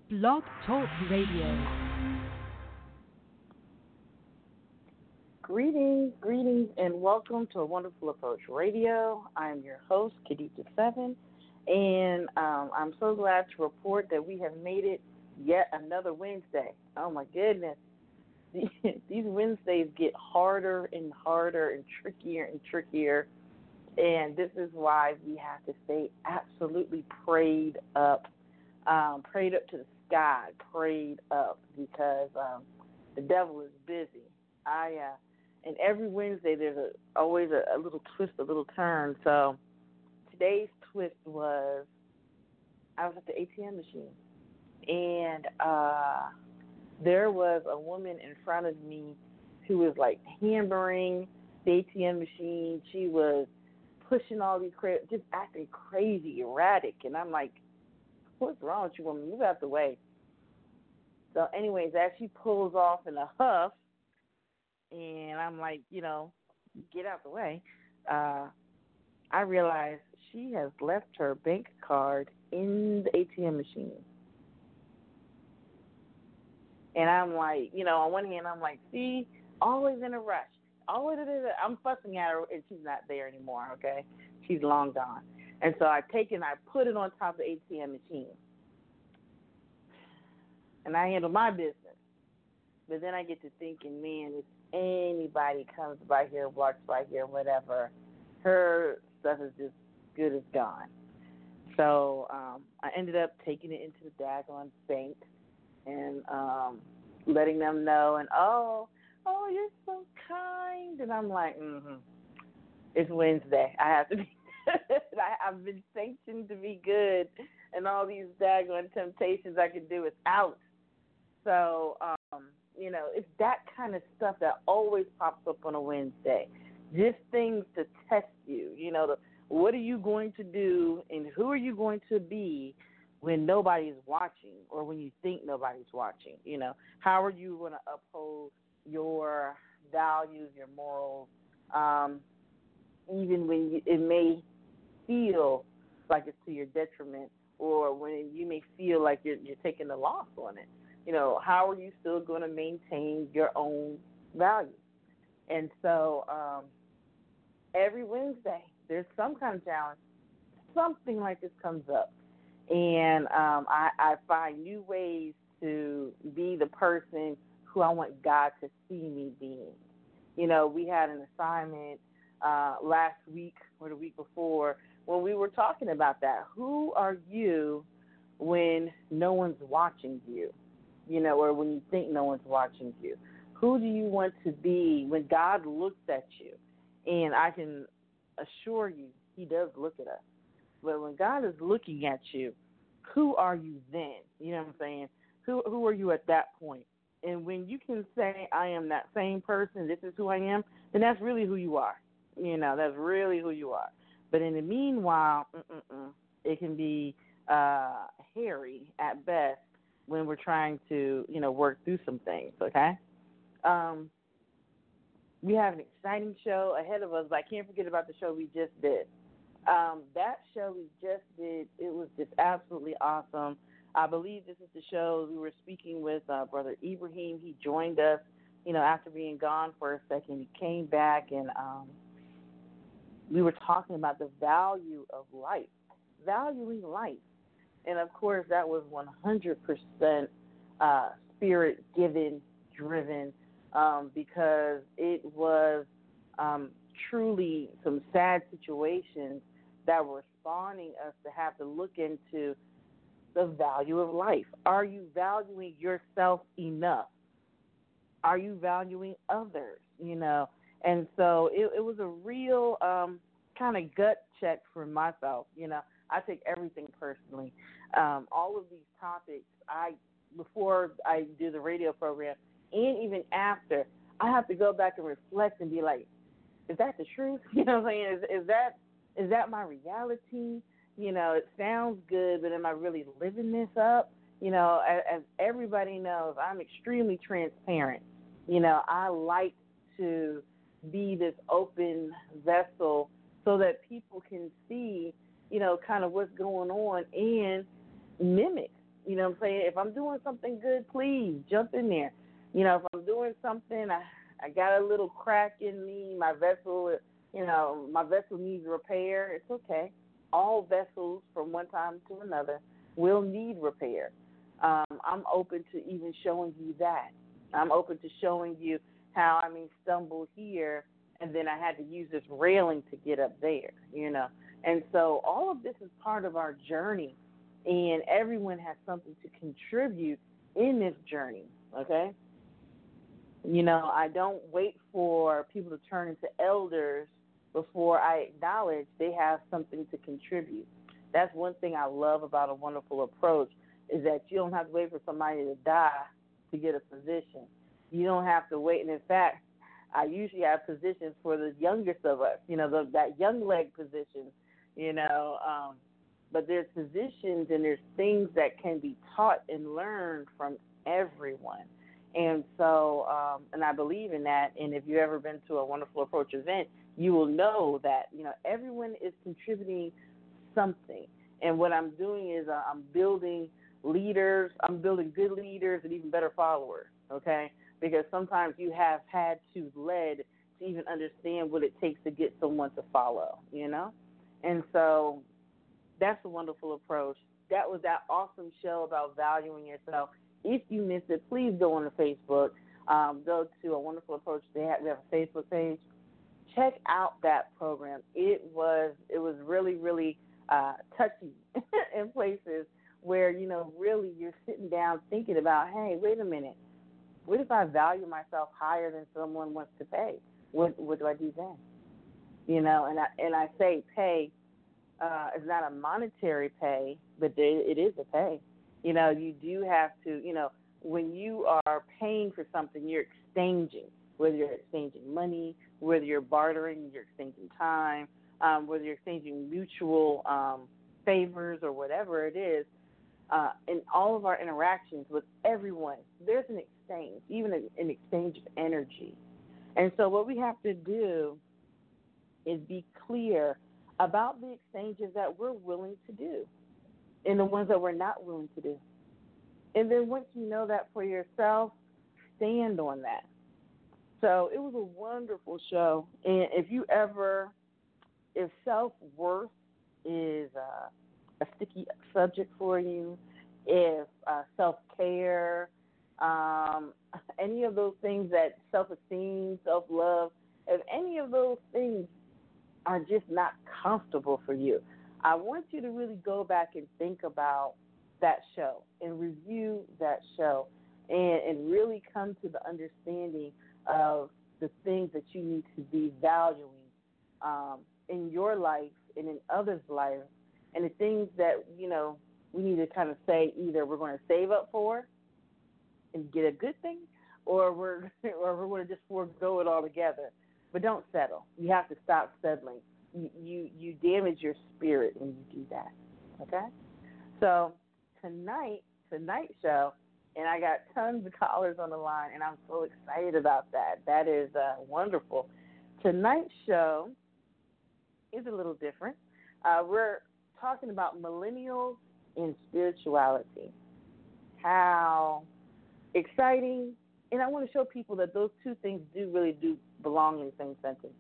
Blog Talk Radio. Greetings, and welcome to A Wonderful Approach Radio. I'm your host, Khadija Seven, and I'm so glad to report that we have made it yet another Wednesday. Oh my goodness. These Wednesdays get harder and harder and trickier, and this is why we have to stay absolutely prayed up to the sky, prayed up, because the devil is busy. And every Wednesday there's always a little twist, a little turn. So today's twist was I was at the ATM machine, and there was a woman in front of me who was like hammering the ATM machine. She was pushing all these just acting crazy, erratic, and I'm like, what's wrong with you, woman? Move out the way. So anyways, as she pulls off in a huff, and I'm like, get out the way, I realized she has left her bank card in the ATM machine. And I'm like, on one hand, I'm like, see, always in a rush. I'm fussing at her, and she's not there anymore, okay? She's long gone. And so I put it on top of the ATM machine. And I handle my business. But then I get to thinking, man, if anybody comes by here, walks by here, whatever, her stuff is just good as gone. So I ended up taking it into the daggone bank and letting them know. And, oh, you're so kind. And I'm like, it's Wednesday. I have to be good. I've been sanctioned to be good. And all these daggone temptations I can do is out. So, it's that kind of stuff that always pops up on a Wednesday. Just things to test you. What are you going to do and who are you going to be when nobody's watching or when you think nobody's watching? How are you going to uphold your values, your morals, even when it may feel like it's to your detriment, or when you may feel like you're taking a loss on it? How are you still going to maintain your own values? And so every Wednesday there's some kind of challenge. Something like this comes up. And I find new ways to be the person who I want God to see me being. We had an assignment last week or the week before when we were talking about that. Who are you when no one's watching you? Or when you think no one's watching you? Who do you want to be when God looks at you? And I can assure you, he does look at us. But when God is looking at you, who are you then? You know what I'm saying? Who are you at that point? And when you can say, I am that same person, this is who I am, then that's really who you are. That's really who you are. But in the meanwhile, it can be hairy at best when we're trying to, work through some things, okay? We have an exciting show ahead of us, but I can't forget about the show we just did. That show we just did, it was just absolutely awesome. I believe this is the show we were speaking with Brother Ibrahim. He joined us, after being gone for a second. He came back, and we were talking about the value of life, valuing life. And, of course, that was 100% spirit-given, driven, because it was truly some sad situations that were spawning us to have to look into the value of life. Are you valuing yourself enough? Are you valuing others? And so it was a real kind of gut check for myself. I take everything personally. All of these topics, before I do the radio program, and even after, I have to go back and reflect and be like, is that the truth? You know what I'm saying? Is that my reality? It sounds good, but am I really living this up? As everybody knows, I'm extremely transparent. I like to be this open vessel so that people can see, kind of what's going on and mimic, You know what I'm saying? If I'm doing something good, please jump in there. You know, if I'm doing something, I got a little crack in me, my vessel, my vessel needs repair, it's okay. All vessels from one time to another will need repair. I'm open to even showing you that. I'm open to showing you how, stumble here, and then I had to use this railing to get up there. And so all of this is part of our journey, and everyone has something to contribute in this journey, okay? I don't wait for people to turn into elders before I acknowledge they have something to contribute. That's one thing I love about a wonderful approach, is that you don't have to wait for somebody to die to get a position. You don't have to wait. And in fact, I usually have positions for the youngest of us, that young leg position, but there's positions and there's things that can be taught and learned from everyone. And so, and I believe in that. And if you've ever been to a Wonderful Approach event, you will know that, everyone is contributing something. And what I'm doing is I'm building leaders. I'm building good leaders and even better followers, okay? Because sometimes you have had to lead to even understand what it takes to get someone to follow, And so that's a wonderful approach. That was that awesome show about valuing yourself. If you missed it, please go on to Facebook. Go to A Wonderful Approach. We have a Facebook page. Check out that program. It was really, really touchy in places where, really you're sitting down thinking about, hey, wait a minute. What if I value myself higher than someone wants to pay? What do I do then? And I say pay is not a monetary pay, but it is a pay. You do have to, when you are paying for something, you're exchanging, whether you're exchanging money, whether you're bartering, you're exchanging time, whether you're exchanging mutual favors or whatever it is. In all of our interactions with everyone, there's an exchange, even an exchange of energy. And so what we have to do is be clear about the exchanges that we're willing to do and the ones that we're not willing to do. And then once you know that for yourself, stand on that. So it was a wonderful show. And if self-worth is a sticky subject for you, if self-care, any of those things, that self-esteem, self-love, if any of those things are just not comfortable for you, I want you to really go back and think about that show and review that show and really come to the understanding of the things that you need to be valuing in your life and in others' lives, and the things that, we need to kind of say either we're going to save up for and get a good thing, or we're going to just forego it altogether. But don't settle. You have to stop settling. You damage your spirit when you do that. Okay? So tonight's show, and I got tons of callers on the line, and I'm so excited about that. That is wonderful. Tonight's show is a little different. We're talking about millennials and spirituality. How exciting. And I want to show people that those two things do belong in the same sentence.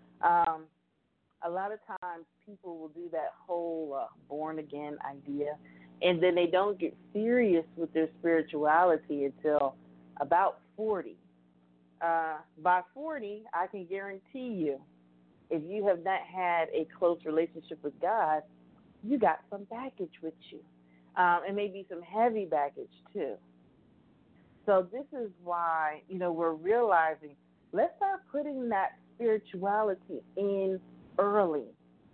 A lot of times people will do that whole born-again idea, and then they don't get serious with their spirituality until about 40. By 40, I can guarantee you, if you have not had a close relationship with God, you got some baggage with you, and maybe some heavy baggage too. So this is why, we're realizing, let's start putting that spirituality in early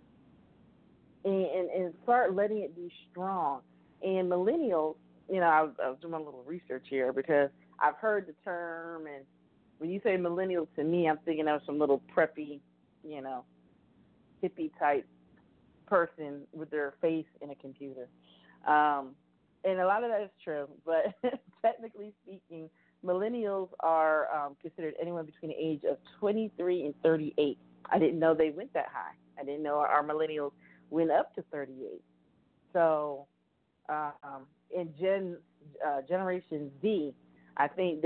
and start letting it be strong. And millennials, I was doing a little research here because I've heard the term, and when you say millennial to me, I'm thinking of some little preppy, hippie type person with their face in a computer. And a lot of that is true, but technically speaking, millennials are considered anyone between the age of 23 and 38. I didn't know they went that high. I didn't know our millennials went up to 38. So in Generation Z, I think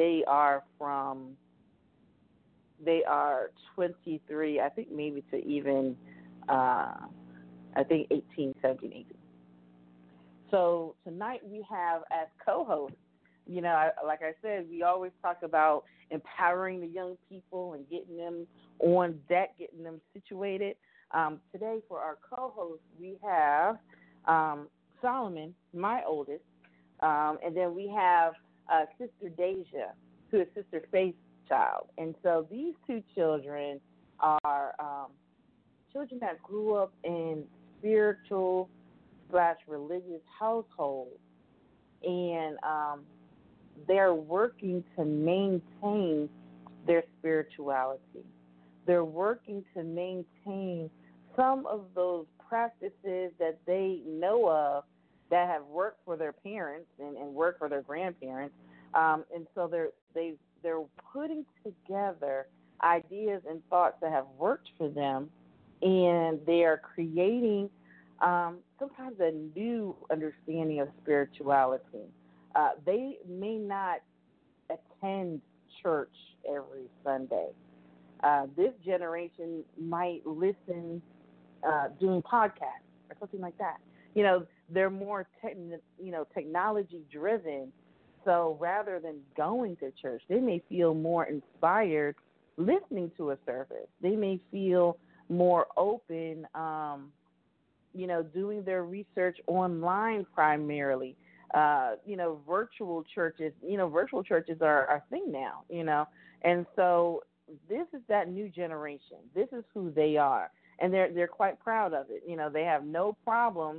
they are 23, I think maybe to even, I think 18, 17, 18. So tonight we have as co-hosts, like I said, we always talk about empowering the young people and getting them on deck, getting them situated. Today for our co-host, we have Solomon, my oldest, and then we have Sister Deja, who is Sister Faith's child. And so these two children are children that grew up in spiritual / religious households, and they're working to maintain their spirituality. They're working to maintain some of those practices that they know of that have worked for their parents and worked for their grandparents, and so they're putting together ideas and thoughts that have worked for them, and they are creating sometimes a new understanding of spirituality. They may not attend church every Sunday. This generation might listen doing podcasts or something like that. They're more technology driven. So rather than going to church, they may feel more inspired listening to a service. They may feel more open, doing their research online primarily. Virtual churches, virtual churches are a thing now, and so this is that new generation. This is who they are, and they're quite proud of it. They have no problem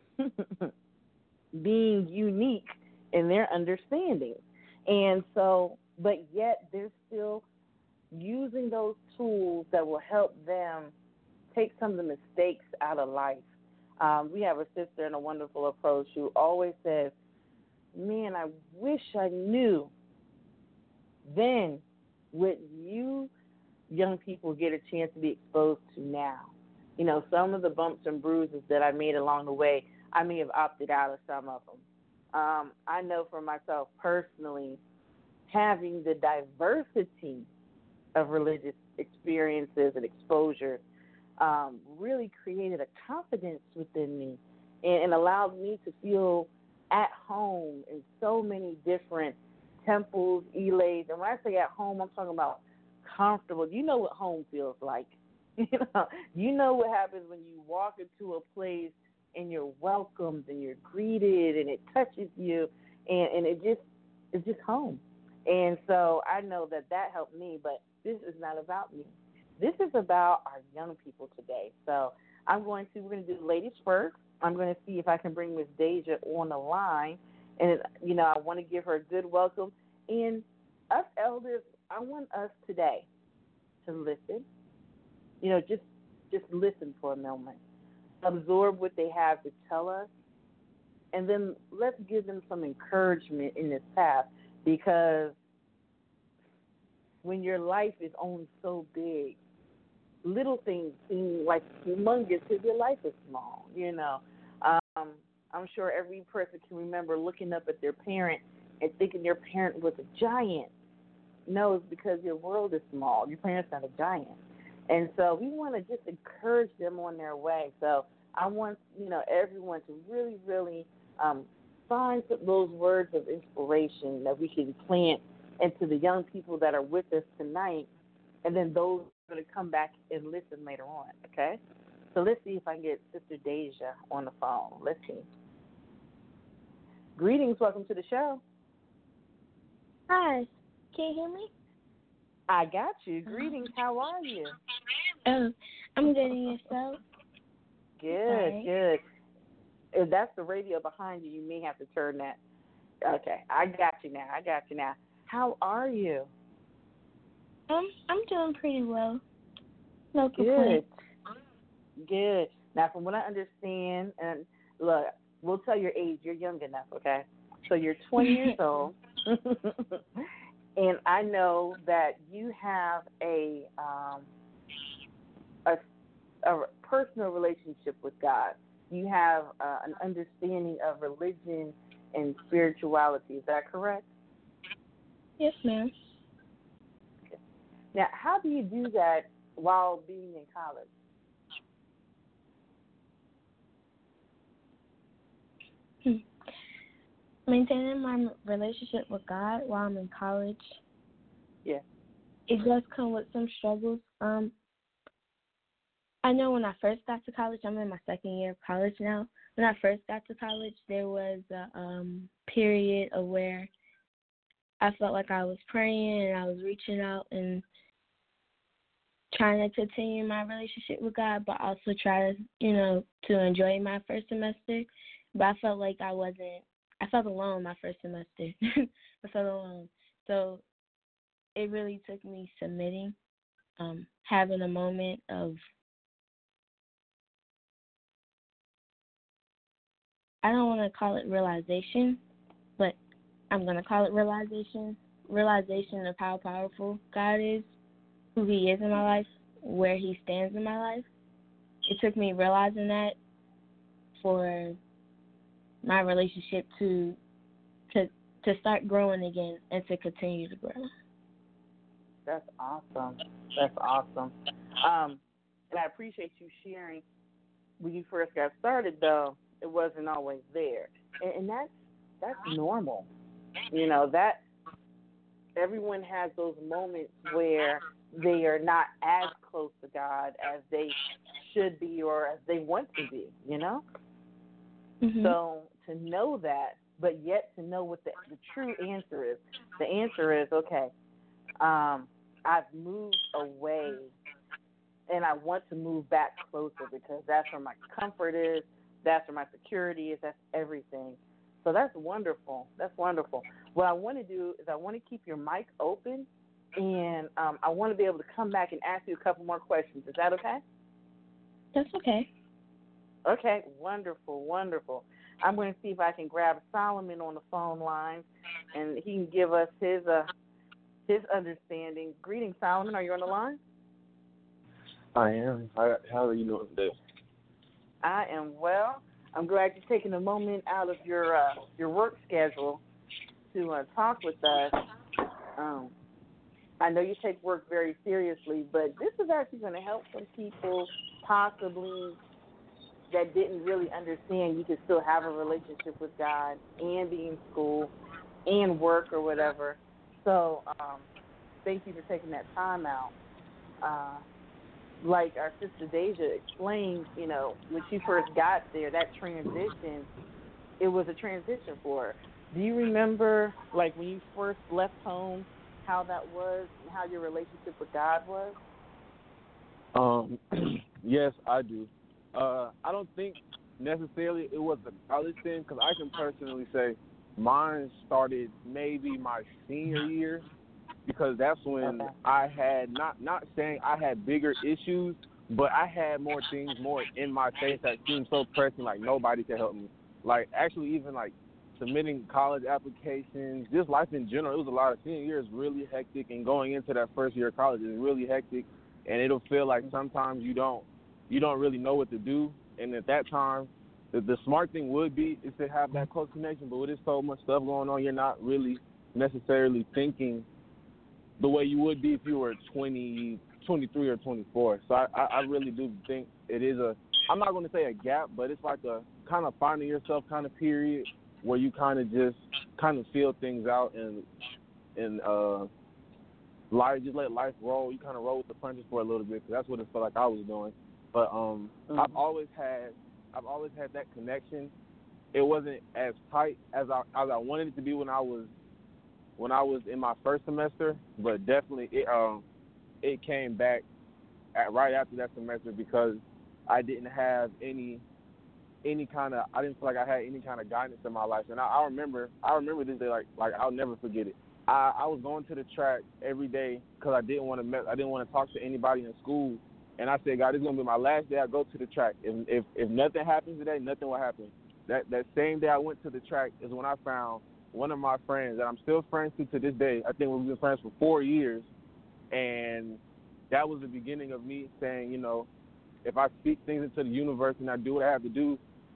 being unique in their understanding, and so, but yet they're still using those tools that will help them take some of the mistakes out of life. We have a sister in a wonderful approach who always says, man, I wish I knew then what you young people get a chance to be exposed to now. Some of the bumps and bruises that I made along the way, I may have opted out of some of them. I know for myself personally, having the diversity of religious experiences and exposure really created a confidence within me and allowed me to feel at home in so many different temples, elays. And when I say at home, I'm talking about comfortable. You know what home feels like. You know what happens when you walk into a place and you're welcomed and you're greeted and it touches you, and it's just home. And so I know that helped me, but this is not about me. This is about our young people today. So we're going to do ladies first. I'm going to see if I can bring Miss Deja on the line. And, I want to give her a good welcome. And us elders, I want us today to listen. Just listen for a moment. Absorb what they have to tell us. And then let's give them some encouragement in this path, because when your life is only so big, little things seem like humongous because your life is small, I'm sure every person can remember looking up at their parent and thinking their parent was a giant. No, it's because your world is small. Your parent's not a giant. And so we want to just encourage them on their way. So I want, everyone to really, really find those words of inspiration that we can plant into the young people that are with us tonight, and then those are going to come back and listen later on, okay? So let's see if I can get Sister Deja on the phone. Let's see. Greetings. Welcome to the show. Hi. Can you hear me? I got you. Greetings. How are you? I'm good, and yourself? Good, good. If that's the radio behind you, you may have to turn that. Okay. I got you now. How are you? I'm doing pretty well. No complaints. Good. Now, from what I understand, and look, we'll tell your age. You're young enough, okay? So you're 20 years old, and I know that you have a personal relationship with God. you have an understanding of religion and spirituality. Is that correct? Yes, ma'am. Okay. Now, how do you do that while being in college? Maintaining my relationship with God while I'm in college. Yeah. It does come with some struggles. I know when I first got to college, I'm in my second year of college now. When I first got to college, there was a period of where I felt like I was praying and I was reaching out and trying to continue my relationship with God, but also try to, to enjoy my first semester. But I felt like I felt alone my first semester. I felt alone. So it really took me submitting, having a moment of, I don't want to call it realization, but I'm going to call it realization of how powerful God is, who he is in my life, where he stands in my life. It took me realizing that for my relationship to start growing again and to continue to grow. That's awesome. That's awesome. And I appreciate you sharing. When you first got started, though, it wasn't always there, and that's normal. That everyone has those moments where they are not as close to God as they should be or as they want to be. Mm-hmm. So to know that, but yet to know what the true answer is. The answer is, okay, I've moved away and I want to move back closer because that's where my comfort is, that's where my security is, that's everything. So that's wonderful. That's wonderful. What I want to do is I want to keep your mic open, and I want to be able to come back and ask you a couple more questions. Is that okay? That's okay. Okay, wonderful, wonderful. I'm going to see if I can grab Solomon on the phone line, and he can give us his understanding. Greetings, Solomon. Are you on the line? I am. How are you doing today? I am well. I'm glad you're taking a moment out of your work schedule to talk with us. I know you take work very seriously, but this is actually going to help some people possibly that didn't really understand you could still have a relationship with God and be in school and work or whatever. So thank you for taking that time out. Like our sister Deja explained, when she first got there, that transition, it was a transition for her. Do you remember, like, when you first left home, how that was and how your relationship with God was? Yes, I do. I don't think necessarily it was a college thing because I can personally say mine started maybe my senior year because that's when I had, not saying I had bigger issues, but I had more things more in my face that seemed so pressing, like nobody could help me. Like, actually even, like, submitting college applications, just life in general. It was a lot of senior year is really hectic, and going into that first year of college is really hectic, and it'll feel like sometimes you don't really know what to do. And at that time, the smart thing would be is to have that close connection, but with there's so much stuff going on, you're not really necessarily thinking the way you would be if you were 20, 23 or 24. So I really do think it is I'm not going to say a gap, but it's like a kind of finding yourself kind of period where you kind of just kind of feel things out and life, just let life roll. You kind of roll with the punches for a little bit, because that's what it felt like I was doing. But I've always had that connection. It wasn't as tight as I wanted it to be when I was in my first semester, but definitely it came back right after that semester because I didn't have any kind of, I didn't feel like I had any kind of guidance in my life. And I remember this day like I'll never forget it. I was going to the track every day because I didn't want to talk to anybody in school. And I said, God, this is gonna be my last day I go to the track. If nothing happens today, nothing will happen. That same day I went to the track is when I found one of my friends that I'm still friends to this day. I think we've been friends for 4 years, and that was the beginning of me saying, if I speak things into the universe and I do what I have to do,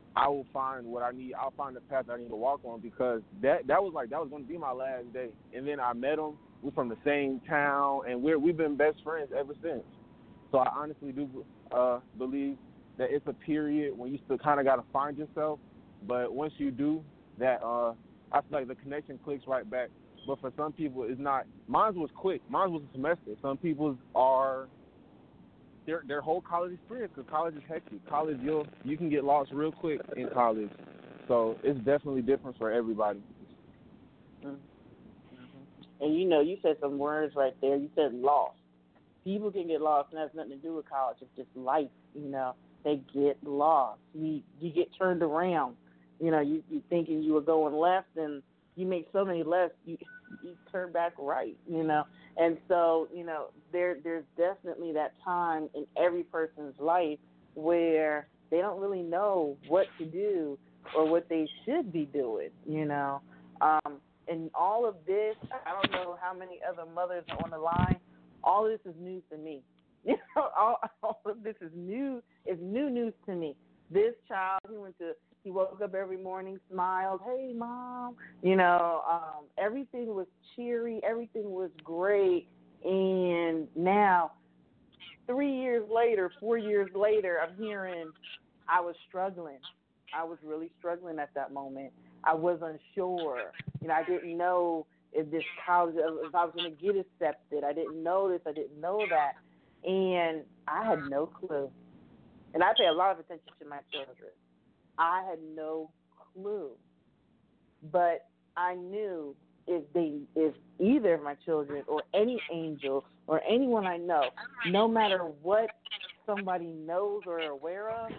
I will find what I need. I'll find the path I need to walk on because that was going to be my last day. And then I met him. We're from the same town, and we've been best friends ever since. So I honestly do believe that it's a period when you still kind of got to find yourself. But once you do, that I feel like the connection clicks right back. But for some people, it's not. Mine was quick. Mine was a semester. Some people's are their whole college experience, because college is hectic. College, you can get lost real quick in college. So it's definitely different for everybody. Mm-hmm. And you said some words right there. You said lost. People can get lost, and that has nothing to do with college. It's just life, They get lost. You get turned around. You thinking you were going left, and you make so many lefts, you turn back right, And so, there's definitely that time in every person's life where they don't really know what to do or what they should be doing, And all of this, I don't know how many other mothers are on the line. All of this is news to me. All of this is new news to me. This child, he woke up every morning, smiled, hey, Mom. Everything was cheery. Everything was great. And now, 3 years later, 4 years later, I'm hearing I was struggling. I was really struggling at that moment. I was unsure. I didn't know if this college, if I was going to get accepted. I didn't know this. I didn't know that. And I had no clue. And I pay a lot of attention to my children. I had no clue. But I knew if either of my children or any angel or anyone I know, no matter what somebody knows or are aware of,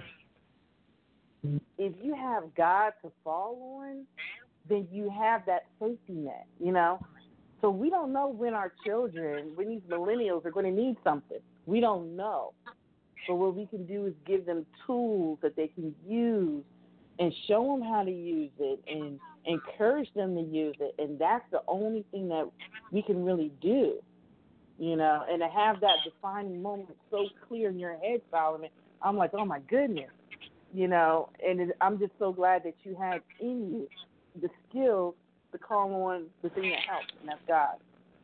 if you have God to fall on, then you have that safety net, So we don't know when our children, when these millennials are going to need something. We don't know. But what we can do is give them tools that they can use and show them how to use it and encourage them to use it. And that's the only thing that we can really do, and to have that defining moment so clear in your head, Solomon, I'm like, oh, my goodness, and I'm just so glad that you had in you the skills to call on the thing that helps, and that's God.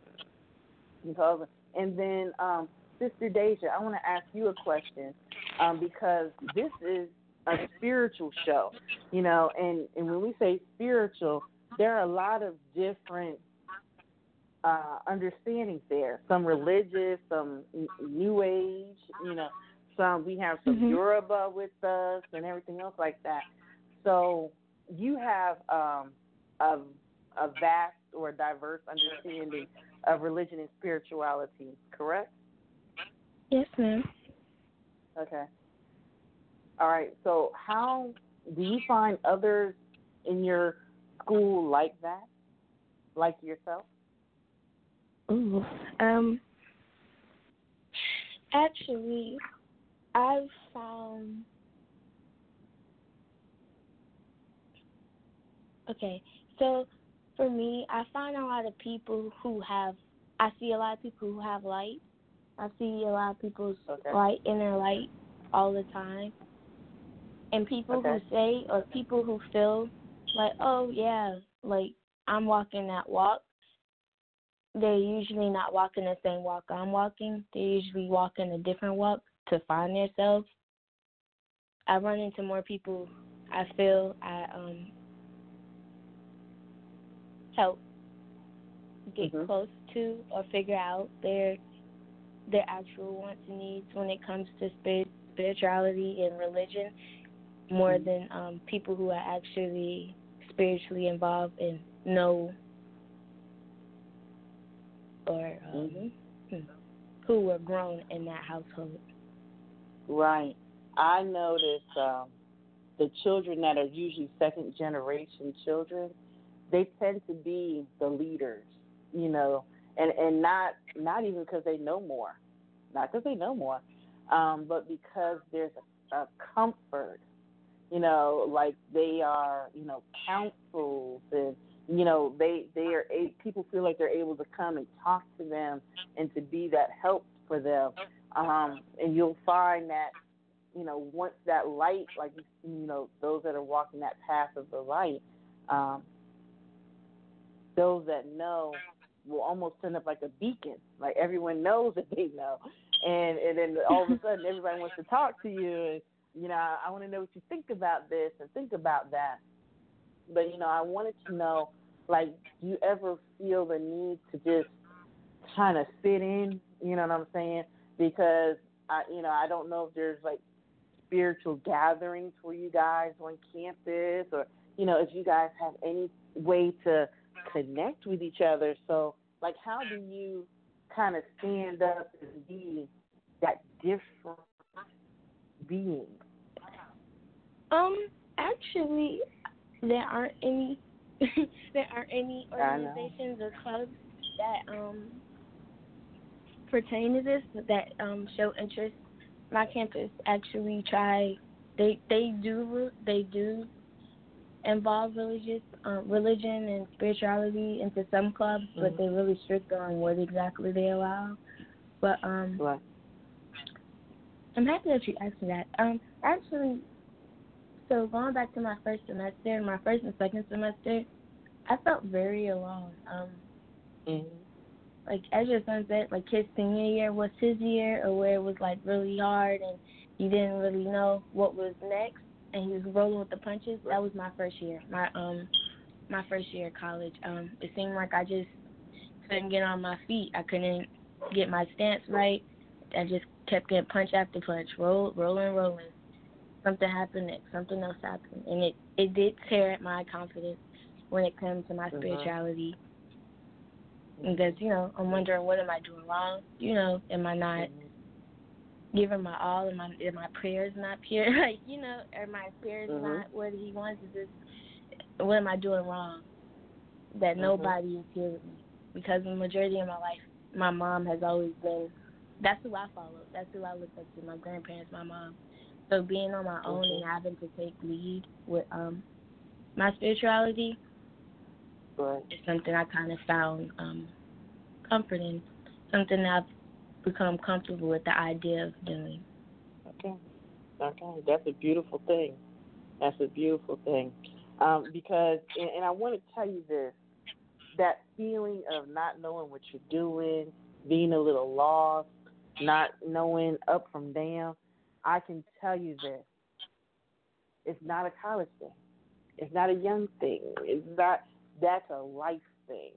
And then, Sister Deja, I want to ask you a question because this is a spiritual show, and when we say spiritual, there are a lot of different understandings there. Some religious, some New Age, some we have some Yoruba with us and everything else like that. So you have a vast or diverse understanding of religion and spirituality, correct? Yes, ma'am. Okay. All right. So how do you find others in your school like that, like yourself? Ooh. Actually, I've found. Okay, so for me, I find a lot of people who have. I see a lot of people who have light. I see a lot of people's light, inner light, all the time. And people who say, or people who feel like, oh yeah, like I'm walking that walk, they're usually not walking the same walk I'm walking. They usually walking a different walk to find themselves. I run into more people I feel I help get close to or figure out their actual wants and needs when it comes to spirituality and religion, more than people who are actually spiritually involved and know or who were grown in that household. Right. I notice the children that are usually second generation children, they tend to be the leaders, and not even because they know more, but because there's a comfort, like they are, counsels and, people feel like they're able to come and talk to them and to be that help for them. And you'll find that once that light, like, those that are walking that path of the light, those that know will almost send up like a beacon. Like everyone knows that they know. And then all of a sudden everybody wants to talk to you and, I want to know what you think about this and think about that. But, I wanted to know, like, do you ever feel the need to just kind of fit in, you know what I'm saying? Because, I don't know if there's, like, spiritual gatherings for you guys on campus or, if you guys have any way to connect with each other. So, like, how do you kind of stand up and be that different being? Actually, there aren't any organizations or clubs that pertain to this that show interest. My campus actually they do involve religion and spirituality into some clubs, but they're really strict on what exactly they allow. But Right. I'm happy that you asked me that. Actually, so going back to my first semester, my first and second semester, I felt very alone. Like as your son said, like his senior year was his year, or where it was like really hard and you didn't really know what was next, and he was rolling with the punches. That was my first year, my first year of college. It seemed like I just couldn't get on my feet. I couldn't get my stance right. I just kept getting punch after punch, rolling. Something happened next, something else happened, and it did tear at my confidence when it comes to my spirituality. Because, I'm wondering, what am I doing wrong? Am I not giving my all? Are my prayers not pure? Like, are my prayers not what he wants? What am I doing wrong that nobody is here with me? Because the majority of my life, my mom has always been, that's who I followed. That's who I looked up to, my grandparents, my mom. So being on my own and having to take lead with my spirituality is something I kind of found comforting, something that I've become comfortable with the idea of doing. Okay. That's a beautiful thing. Because, and I want to tell you this, that feeling of not knowing what you're doing, being a little lost, not knowing up from down, I can tell you this. It's not a college thing. It's not a young thing. That's a life thing,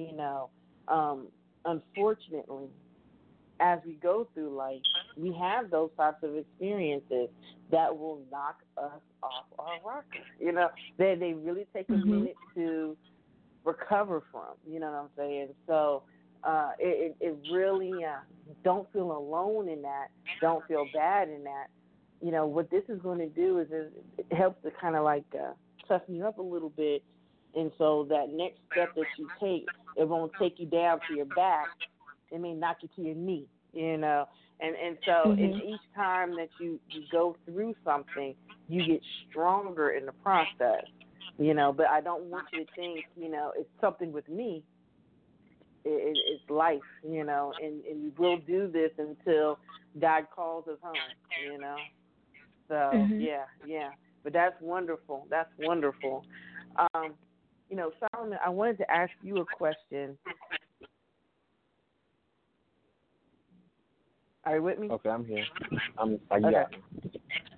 Unfortunately, as we go through life, we have those types of experiences that will knock us off our rocker. They really take a minute to recover from, you know what I'm saying? So it really, don't feel alone in that. Don't feel bad in that. What this is going to do is it helps to kind of like toughen you up a little bit. And so that next step that you take, it won't take you down to your back. It may knock you to your knee, And so each time that you go through something, you get stronger in the process, But I don't want you to think, it's something with me. It's life, and we will do this until God calls us home, So, yeah. But that's wonderful. Solomon, I wanted to ask you a question. Are you with me? Okay, I'm here. I got you.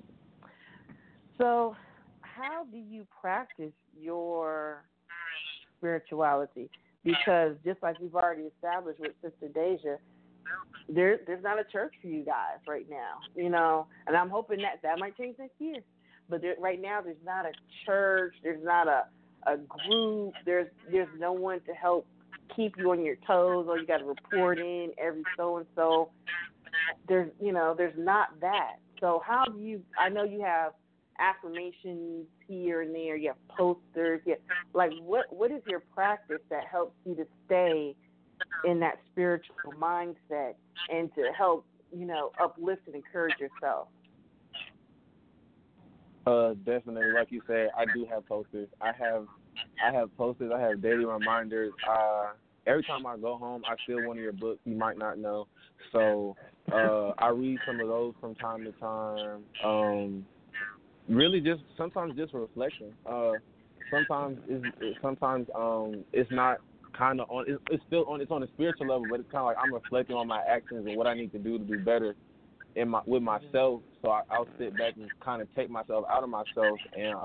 So, how do you practice your spirituality? Because just like we've already established with Sister Deja, there's not a church for you guys right now, And I'm hoping that might change next year. But right now, there's not a church. There's not a group. There's no one to help keep you on your toes. Or you got to report in every so and so. There's not that. So how do you? I know you have affirmations here and there. You have posters. What is your practice that helps you to stay in that spiritual mindset and to help uplift and encourage yourself? Definitely, like you said, I do have posters. I have posters. I have daily reminders. Every time I go home, I steal one of your books. You might not know. So I read some of those from time to time. Really, just sometimes just reflecting. Sometimes it's not kind of on. It's still on. It's on a spiritual level, but it's kind of like I'm reflecting on my actions and what I need to do better with myself. So I'll sit back and kind of take myself out of myself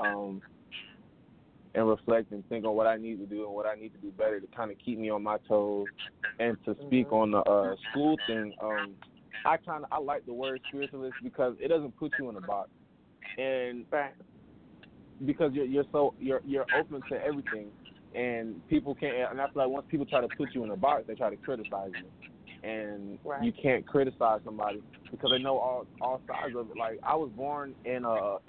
and reflect and think on what I need to do and what I need to do better to kind of keep me on my toes. And to speak on the school thing, I like the word spiritualist because it doesn't put you in a box, and because you're open to everything, and people can't. And I feel like once people try to put you in a box, they try to criticize you, and you can't criticize somebody because they know all sides of it. Like I was born in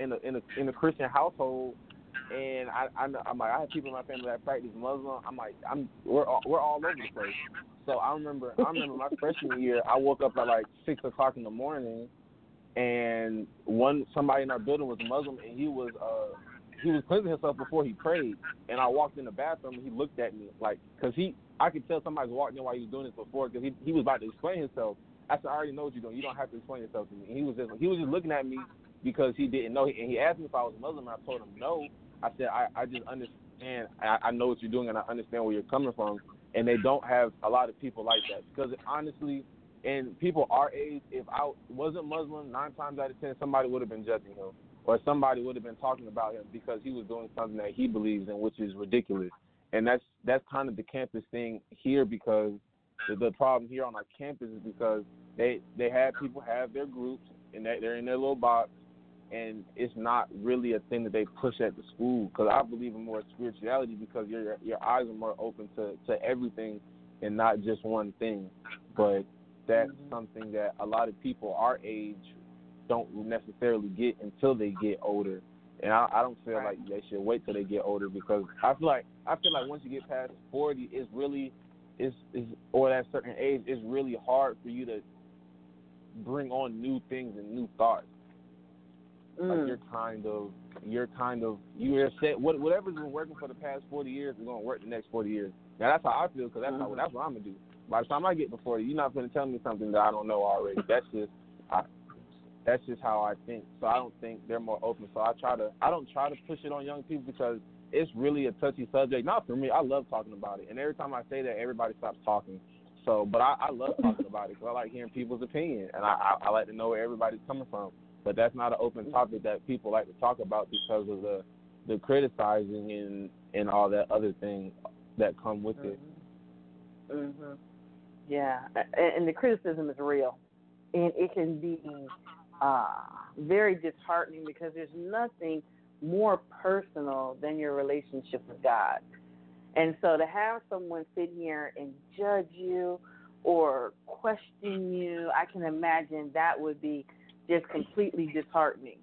a Christian household. And I'm like, I have people in my family that practice Muslim. I'm like, we're all over the place. So I remember my freshman year, I woke up at like 6 o'clock in the morning, and somebody in our building was Muslim, and he was cleansing himself before he prayed. And I walked in the bathroom, and he looked at me like, because I could tell somebody was walking in while he was doing this before, because he was about to explain himself. I said, I already know what you're doing. You don't have to explain yourself to me. And he was just looking at me because he didn't know. And he asked me if I was Muslim, and I told him no. I said, I just understand. I know what you're doing, and I understand where you're coming from. And they don't have a lot of people like that. Because honestly, and people our age, if I wasn't Muslim, 9 times out of 10, somebody would have been judging him. Or somebody would have been talking about him because he was doing something that he believes in, which is ridiculous. And that's kind of the campus thing here, because the problem here on our campus is because they have people have their groups, and they're in their little box. And it's not really a thing that they push at the school, because I believe in more spirituality because your eyes are more open to everything and not just one thing. But that's something that a lot of people our age don't necessarily get until they get older. And I don't feel like they should wait till they get older, because I feel like once you get past 40, it's really or that certain age, it's really hard for you to bring on new things and new thoughts. Like you're set. Whatever's been working for the past 40 years is going to work the next 40 years. Now that's how I feel, because that's what I'm gonna do. By the time I get to 40, you're not going to tell me something that I don't know already. That's just how I think. So I don't think they're more open. So I don't try to push it on young people, because it's really a touchy subject. Not for me. I love talking about it, and every time I say that, everybody stops talking. So, but I love talking about it because I like hearing people's opinion, and I like to know where everybody's coming from. But that's not an open topic that people like to talk about because of the criticizing and all that other thing that come with it. Yeah, and the criticism is real, and it can be very disheartening, because there's nothing more personal than your relationship with God. And so to have someone sit here and judge you or question you, I can imagine that would be just completely disheartening.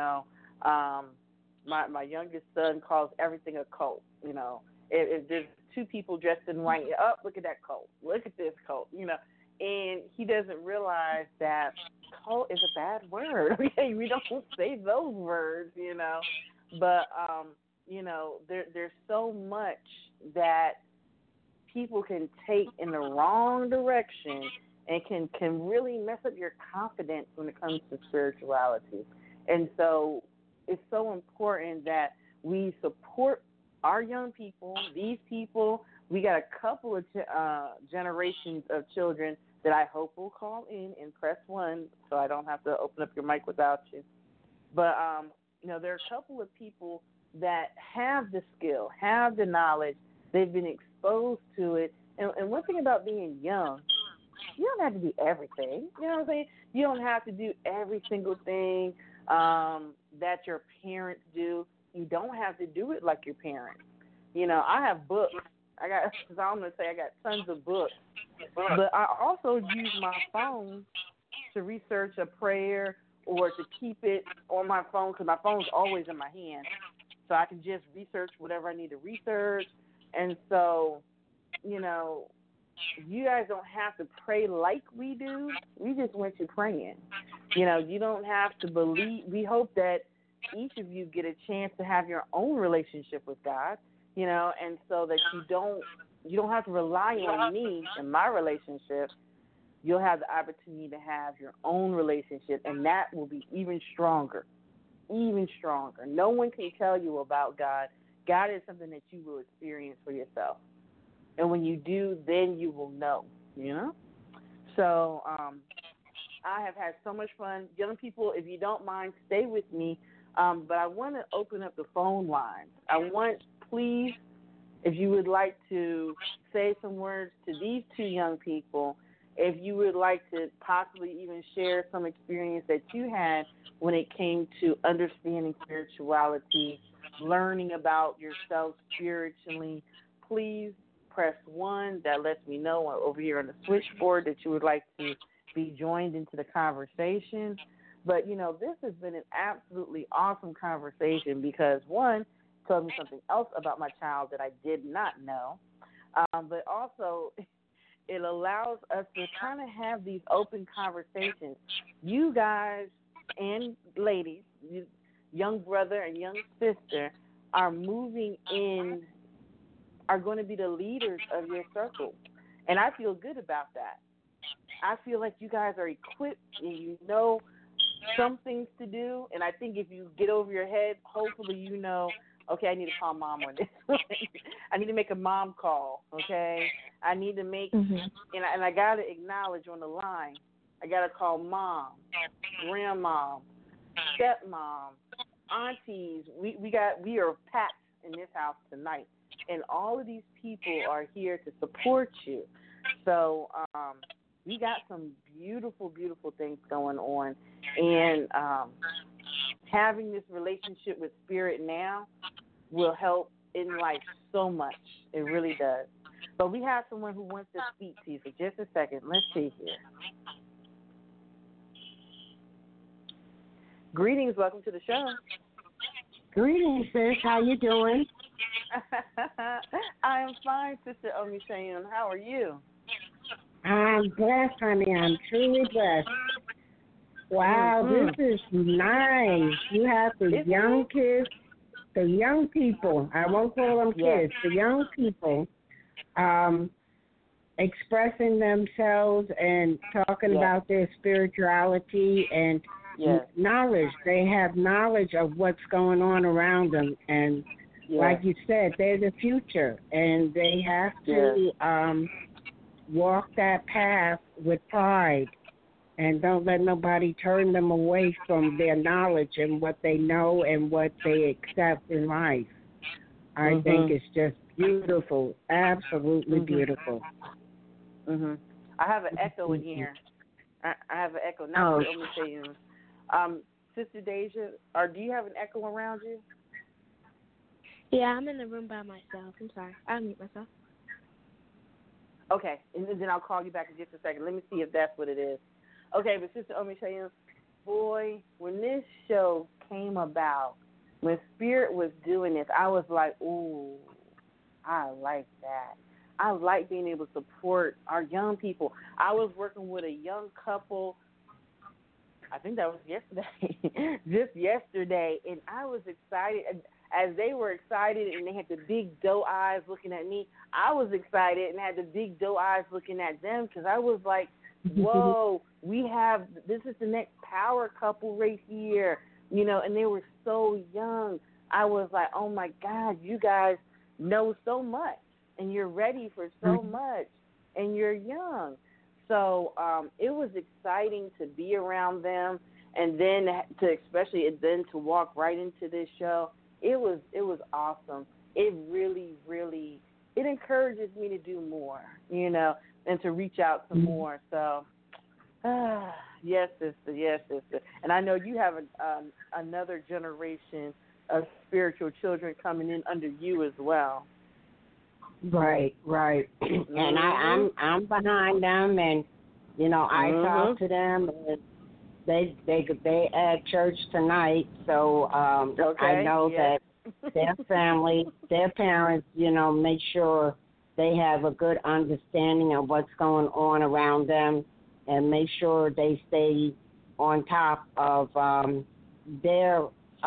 My youngest son calls everything a cult. If there's 2 people dressed in white, look at that cult. Look at this cult. And he doesn't realize that cult is a bad word. Okay, we don't say those words. But there's so much that people can take in the wrong direction, and can really mess up your confidence when it comes to spirituality. And so it's so important that we support our young people, these people. We got a couple of generations of children that I hope will call in and press 1, so I don't have to open up your mic without you. But, there are a couple of people that have the skill, have the knowledge. They've been exposed to it. And one thing about being young, you don't have to do everything. You know what I'm saying? You don't have to do every single thing that your parents do. You don't have to do it like your parents. I have books. I got tons of books. But I also use my phone to research a prayer or to keep it on my phone, because my phone's always in my hand. So I can just research whatever I need to research. And so, you guys don't have to pray like we do. We just want you praying. You don't have to believe. We hope that each of you get a chance to have your own relationship with God, and so that you don't have to rely on me and my relationship you'll have the opportunity to have your own relationship, and that will be even stronger, even stronger. No one can tell you about God. God is something that you will experience for yourself. And when you do, then you will know, you know? So I have had so much fun. Young people, if you don't mind, stay with me. But I want to open up the phone lines. I want, please, if you would like to say some words to these two young people, if you would like to possibly even share some experience that you had when it came to understanding spirituality, learning about yourself spiritually, please press 1. That lets me know over here on the switchboard that you would like to be joined into the conversation. But, you know, this has been an absolutely awesome conversation because, one, told me something else about my child that I did not know, but also it allows us to kind of have these open conversations. You guys and ladies, young brother and young sister, are moving in, are going to be the leaders of your circle. And I feel good about that. I feel like you guys are equipped and you know some things to do. And I think if you get over your head, hopefully you know, okay, I need to call mom on this. I need to make a mom call, okay? I need to make, and I got to acknowledge on the line, I got to call mom, grandma, stepmom, aunties. We are packed in this house tonight, and all of these people are here to support you. So we got some beautiful, beautiful things going on, and having this relationship with Spirit now will help in life so much. It really does. But we have someone who wants to speak to you for just a second. Let's see here. Greetings. Welcome to the show. Greetings, sis. How you doing? I am fine, Sister Omishayon. How are you? I'm blessed, honey. I'm truly blessed. Wow, This is nice. You have the young kids, the young people. I won't call them kids. The young people expressing themselves and talking about their spirituality and knowledge. They have knowledge of what's going on around them. And like you said, they're the future. And they have to walk that path with pride. And don't let nobody turn them away from their knowledge and what they know and what they accept in life. I think it's just beautiful, absolutely beautiful. I have an echo in here. I have an echo. Now, let me say you. Sister Deja, do you have an echo around you? Yeah, I'm in the room by myself. I'm sorry. I'll mute myself. Okay, and then I'll call you back in just a second. Let me see if that's what it is. Okay, but Sister Omishayon, boy, when this show came about, when Spirit was doing this, I was like, ooh, I like that. I like being able to support our young people. I was working with a young couple, I think that was yesterday, just yesterday, and I was excited. As they were excited and they had the big doe eyes looking at me, I was excited and had the big doe eyes looking at them because I was like, whoa, this is the next power couple right here, you know, and they were so young. I was like, oh, my God, you guys know so much, and you're ready for so much, and you're young. So it was exciting to be around them, and then to walk right into this show. It was awesome. It really, really, it encourages me to do more, you know, and to reach out some more. So, yes, sister, yes, sister. And I know you have another generation of spiritual children coming in under you as well. Right. And I'm behind them, and you know I talk to them. And they at church tonight, so I know that their family, their parents, you know, make sure they have a good understanding of what's going on around them, and make sure they stay on top of their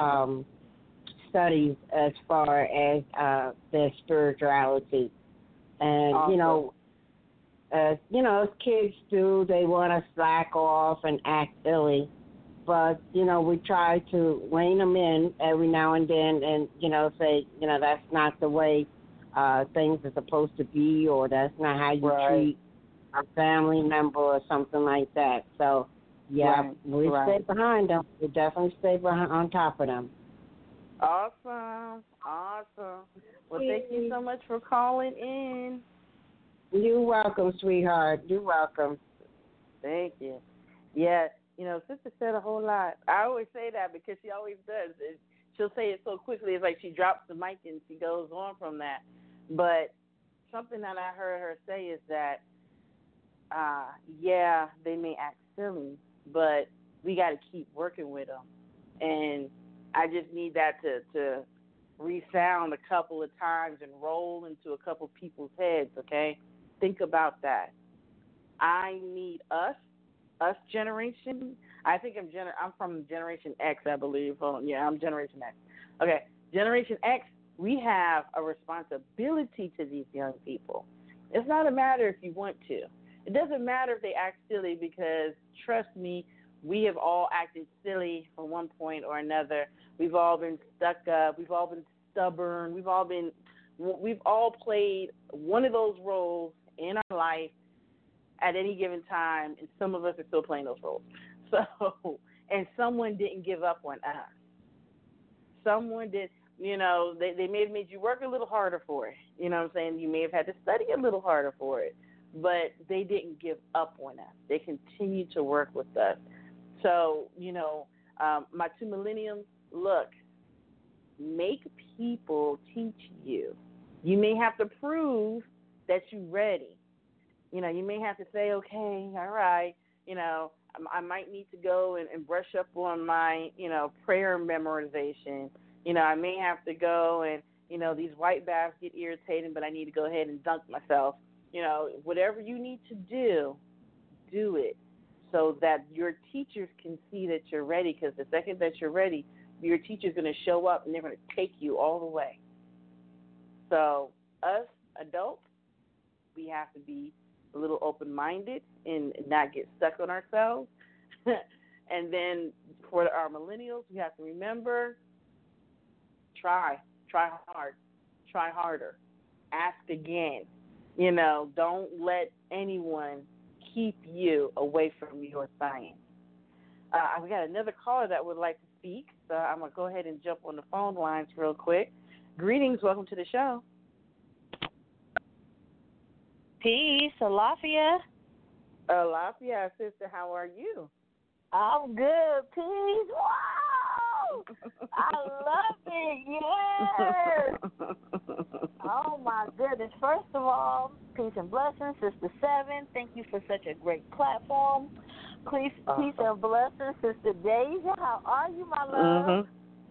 studies as far as their spirituality. And, you know, as kids do, they want to slack off and act silly. But, we try to rein them in every now and then and, say, that's not the way things are supposed to be, or that's not how you treat a family member or something like that. So, we stay behind them. We definitely stay on top of them. Awesome. Well, thank you so much for calling in. You're welcome, sweetheart. You're welcome. Thank you. Yeah, Sister said a whole lot. I always say that because she always does. She'll say it so quickly. It's like she drops the mic and she goes on from that. But something that I heard her say is that, they may act silly, but we got to keep working with them. And I just need that to resound a couple of times and roll into a couple people's heads, okay? Think about that. I need us generation. I think I'm from Generation X, I believe. I'm Generation X. Okay, Generation X, we have a responsibility to these young people. It's not a matter if you want to. It doesn't matter if they act silly because, trust me, we have all acted silly from one point or another. We've all been stuck up. We've all been stubborn. We've all played one of those roles in our life at any given time, and some of us are still playing those roles. So, and someone didn't give up on us. Someone did, they may have made you work a little harder for it. You know what I'm saying? You may have had to study a little harder for it, but they didn't give up on us. They continued to work with us. So, my two millenniums, look, make people teach you. You may have to prove that you're ready. You may have to say, okay, all right, I might need to go and brush up on my, prayer memorization. I may have to go and, these white baths get irritating, but I need to go ahead and dunk myself. Whatever you need to do it so that your teachers can see that you're ready, because the second that you're ready, your teacher's going to show up and they're going to take you all the way. So us adults, we have to be a little open-minded and not get stuck on ourselves. And then for our millennials, we have to remember, try hard, try harder, ask again. Don't let anyone keep you away from your science. We got another caller that would like to speak, so I'm going to go ahead and jump on the phone lines real quick. Greetings. Welcome to the show. Peace, Alafia. Alafia, sister, how are you? I'm good. Peace. Wow! I love it. Yes. Oh my goodness. First of all, peace and blessings, Sister Seven. Thank you for such a great platform. Peace and blessings, Sister Deja. How are you, my love?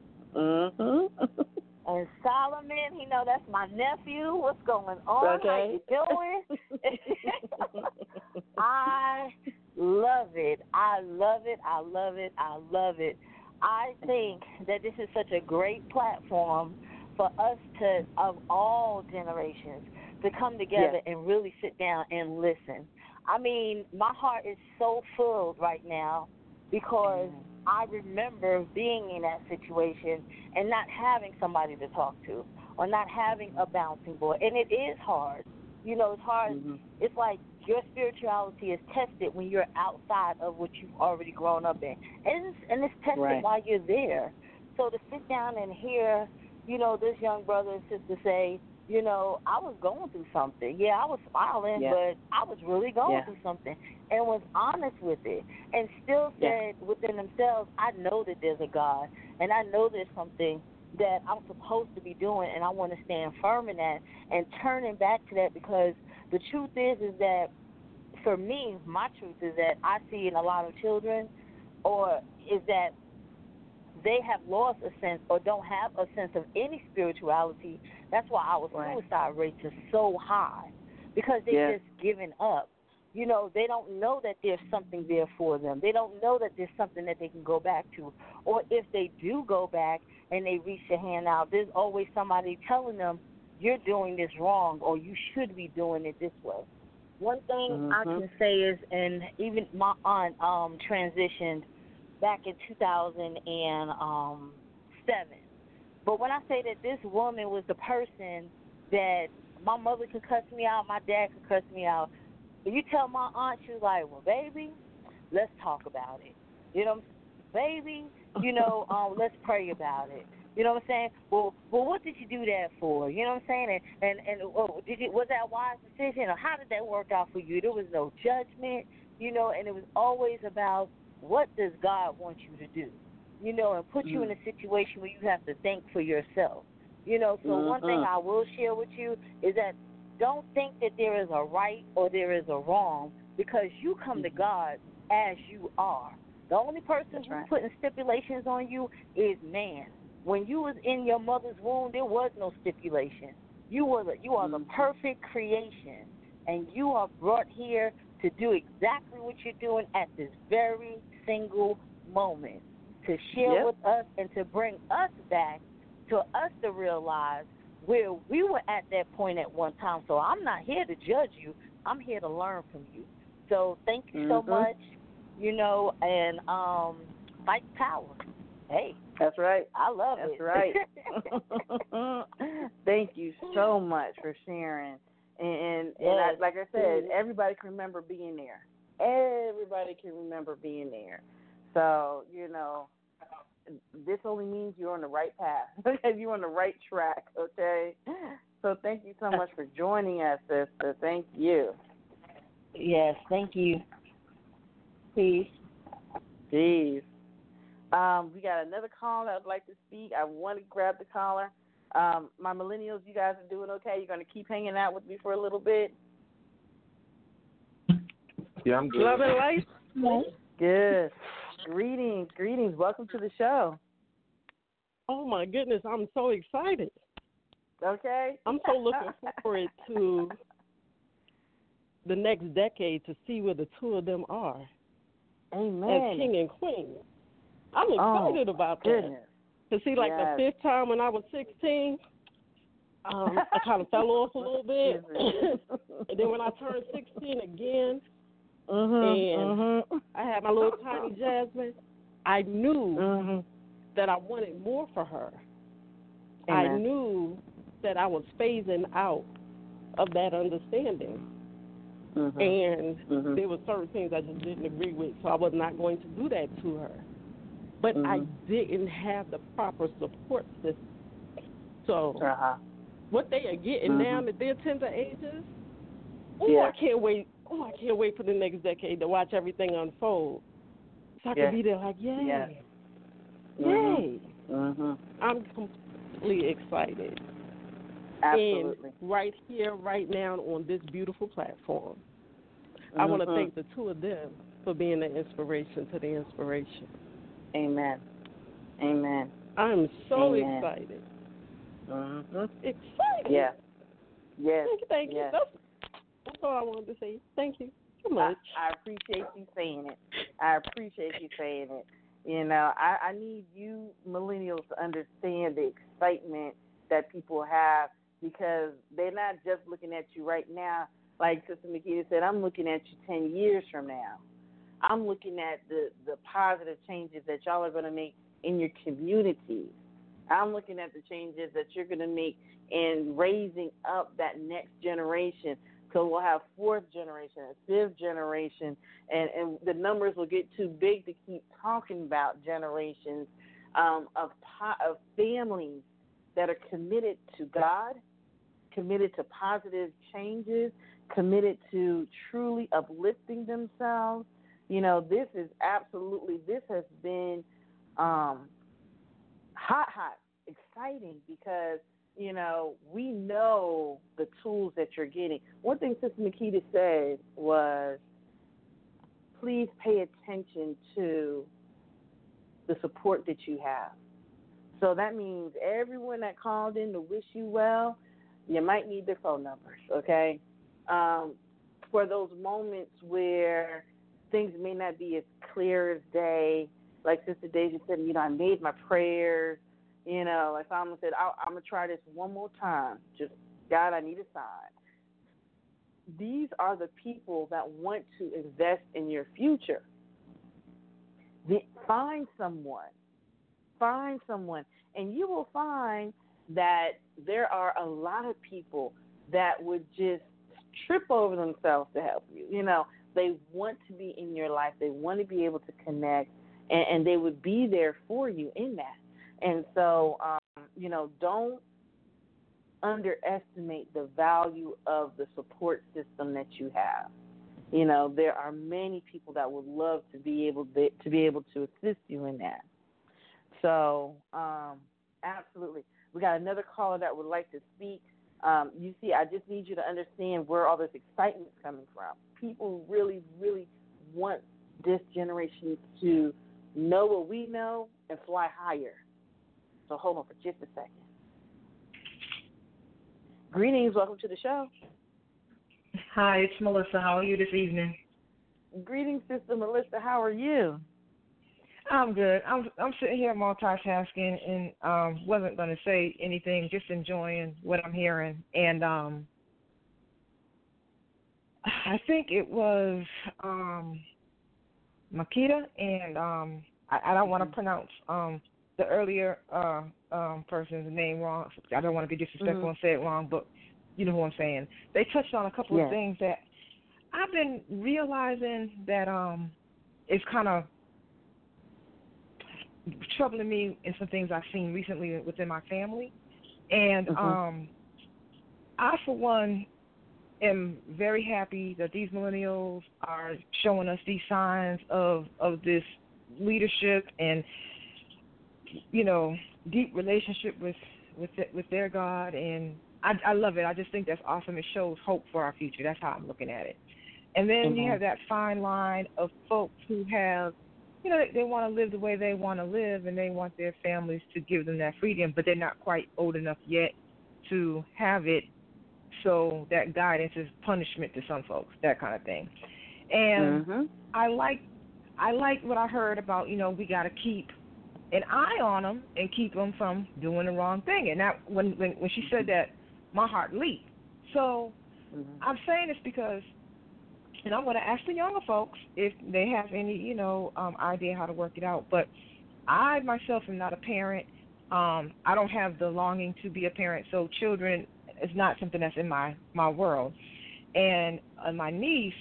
And Solomon, that's my nephew. What's going on? Okay. How you doing? I love it. I love it. I love it. I love it. I think that this is such a great platform for us to, of all generations, to come together and really sit down and listen. I mean, my heart is so filled right now because I remember being in that situation and not having somebody to talk to or not having a bouncing board. And it is hard. It's hard. Mm-hmm. It's like your spirituality is tested when you're outside of what you've already grown up in. And it's tested while you're there. So to sit down and hear, this young brother and sister say, I was going through something. Yeah, I was smiling, but I was really going through something, and was honest with it, and still said within themselves, I know that there's a God, and I know there's something that I'm supposed to be doing, and I want to stand firm in that, and turning back to that, because the truth is that, for me, my truth is that I see in a lot of children, or is that they have lost a sense or don't have a sense of any spirituality. That's why our suicide rates are so high, because they're just giving up. They don't know that there's something there for them. They don't know that there's something that they can go back to. Or if they do go back and they reach their hand out, there's always somebody telling them, you're doing this wrong, or you should be doing it this way. One thing I can say is, and even my aunt transitioned back in 2007. But when I say that this woman was the person that my mother could cuss me out, my dad could cuss me out. But you tell my aunt, she was like, well, baby, let's talk about it. You know, baby, let's pray about it. You know what I'm saying? Well, what did you do that for? You know what I'm saying? And was that a wise decision, or how did that work out for you? There was no judgment, and it was always about what does God want you to do, and put you in a situation where you have to think for yourself. So one thing I will share with you is that don't think that there is a right or there is a wrong, because you come to God as you are. The only person who's putting stipulations on you is man. When you was in your mother's womb, there was no stipulation. You are the perfect creation, and you are brought here to do exactly what you're doing at this very single moment, to share with us and to bring us back to us to realize where we were at that point at one time. So I'm not here to judge you. I'm here to learn from you. So thank you so much, and fight power. Hey. That's right. I love it. That's right. Thank you so much for sharing. And like I said, everybody can remember being there. Everybody can remember being there. So, this only means you're on the right path. You're on the right track, okay? So thank you so much for joining us, sister. Thank you. Yes, thank you. Peace. Peace. We got another caller that would like to speak. I want to grab the caller. My millennials, you guys are doing okay? You're going to keep hanging out with me for a little bit? Yeah, I'm good. Love and light? Good. Greetings. Welcome to the show. Oh, my goodness. I'm so excited. Okay. I'm so looking forward to the next decade to see where the two of them are. Amen. As king and queen. I'm excited about that. To see, like, the fifth time when I was 16, I kind of fell off a little bit. And then when I turned 16 again, and I had my little tiny Jasmine, I knew that I wanted more for her. Amen. I knew that I was phasing out of that understanding. And there were certain things I just didn't agree with, so I was not going to do that to her. But I didn't have the proper support system. So what they are getting now at their tender ages, I can't wait. I can't wait for the next decade to watch everything unfold. So I can be there like, yay. Yay. I'm completely excited. Absolutely. And right here, right now, on this beautiful platform, I want to thank the two of them for being the inspiration to the inspiration. Amen. I'm so excited. Excited. Yeah. Yes. Thank you. That's all I wanted to say. Thank you so much. I appreciate you saying it. I need you millennials to understand the excitement that people have, because they're not just looking at you right now. Like Sister Makita said, I'm looking at you 10 years from now. I'm looking at the positive changes that y'all are going to make in your communities. I'm looking at the changes that you're going to make in raising up that next generation. So we'll have fourth generation and fifth generation, and the numbers will get too big to keep talking about generations of families that are committed to God, committed to positive changes, committed to truly uplifting themselves. This has been hot, exciting, because, we know the tools that you're getting. One thing Sister Makita said was, please pay attention to the support that you have. So that means everyone that called in to wish you well, you might need their phone numbers, okay? For those moments where things may not be as clear as day, like Sister Deja said, I made my prayers, like someone said, I'm going to try this one more time. Just, God, I need a sign. these are the people that want to invest in your future. Find someone, and you will find that there are a lot of people that would just trip over themselves to help you. You know, they want to be in your life. They want to be able to connect, and they would be there for you in that. And so, you know, don't underestimate the value of the support system that you have. You know, there are many people that would love to be able to assist you in that. So, absolutely. We got another caller that would like to speak. You see, I just need you to understand where all this excitement is coming from. People really, really want this generation to know what we know and fly higher. So hold on for just a second. Greetings. Welcome to the show. Hi, it's Melissa. How are you this evening? Greetings, Sister Melissa. How are you? I'm good. I'm sitting here multitasking and wasn't going to say anything, just enjoying what I'm hearing. And I think it was Makita, and I don't want to pronounce the earlier person's name wrong. I don't want to be disrespectful and say it wrong, but you know who I'm saying. They touched on a couple of things that I've been realizing that is kind of troubling me in some things I've seen recently within my family. And I, for one, am very happy that these millennials are showing us these signs of this leadership and, you know, deep relationship with their God. And I love it. I just think that's awesome. It shows hope for our future. That's how I'm looking at it. And then you have that fine line of folks who have, you know, they want to live the way they want to live, and they want their families to give them that freedom, but they're not quite old enough yet to have it, so that guidance is punishment to some folks, that kind of thing. And I like what I heard about, you know, we got to keep an eye on them and keep them from doing the wrong thing. And that when she said that, my heart leaped. So I'm saying this because, and I'm going to ask the younger folks if they have any, you know, idea how to work it out. But I myself am not a parent. I don't have the longing to be a parent, so children is not something that's in my world. And my niece,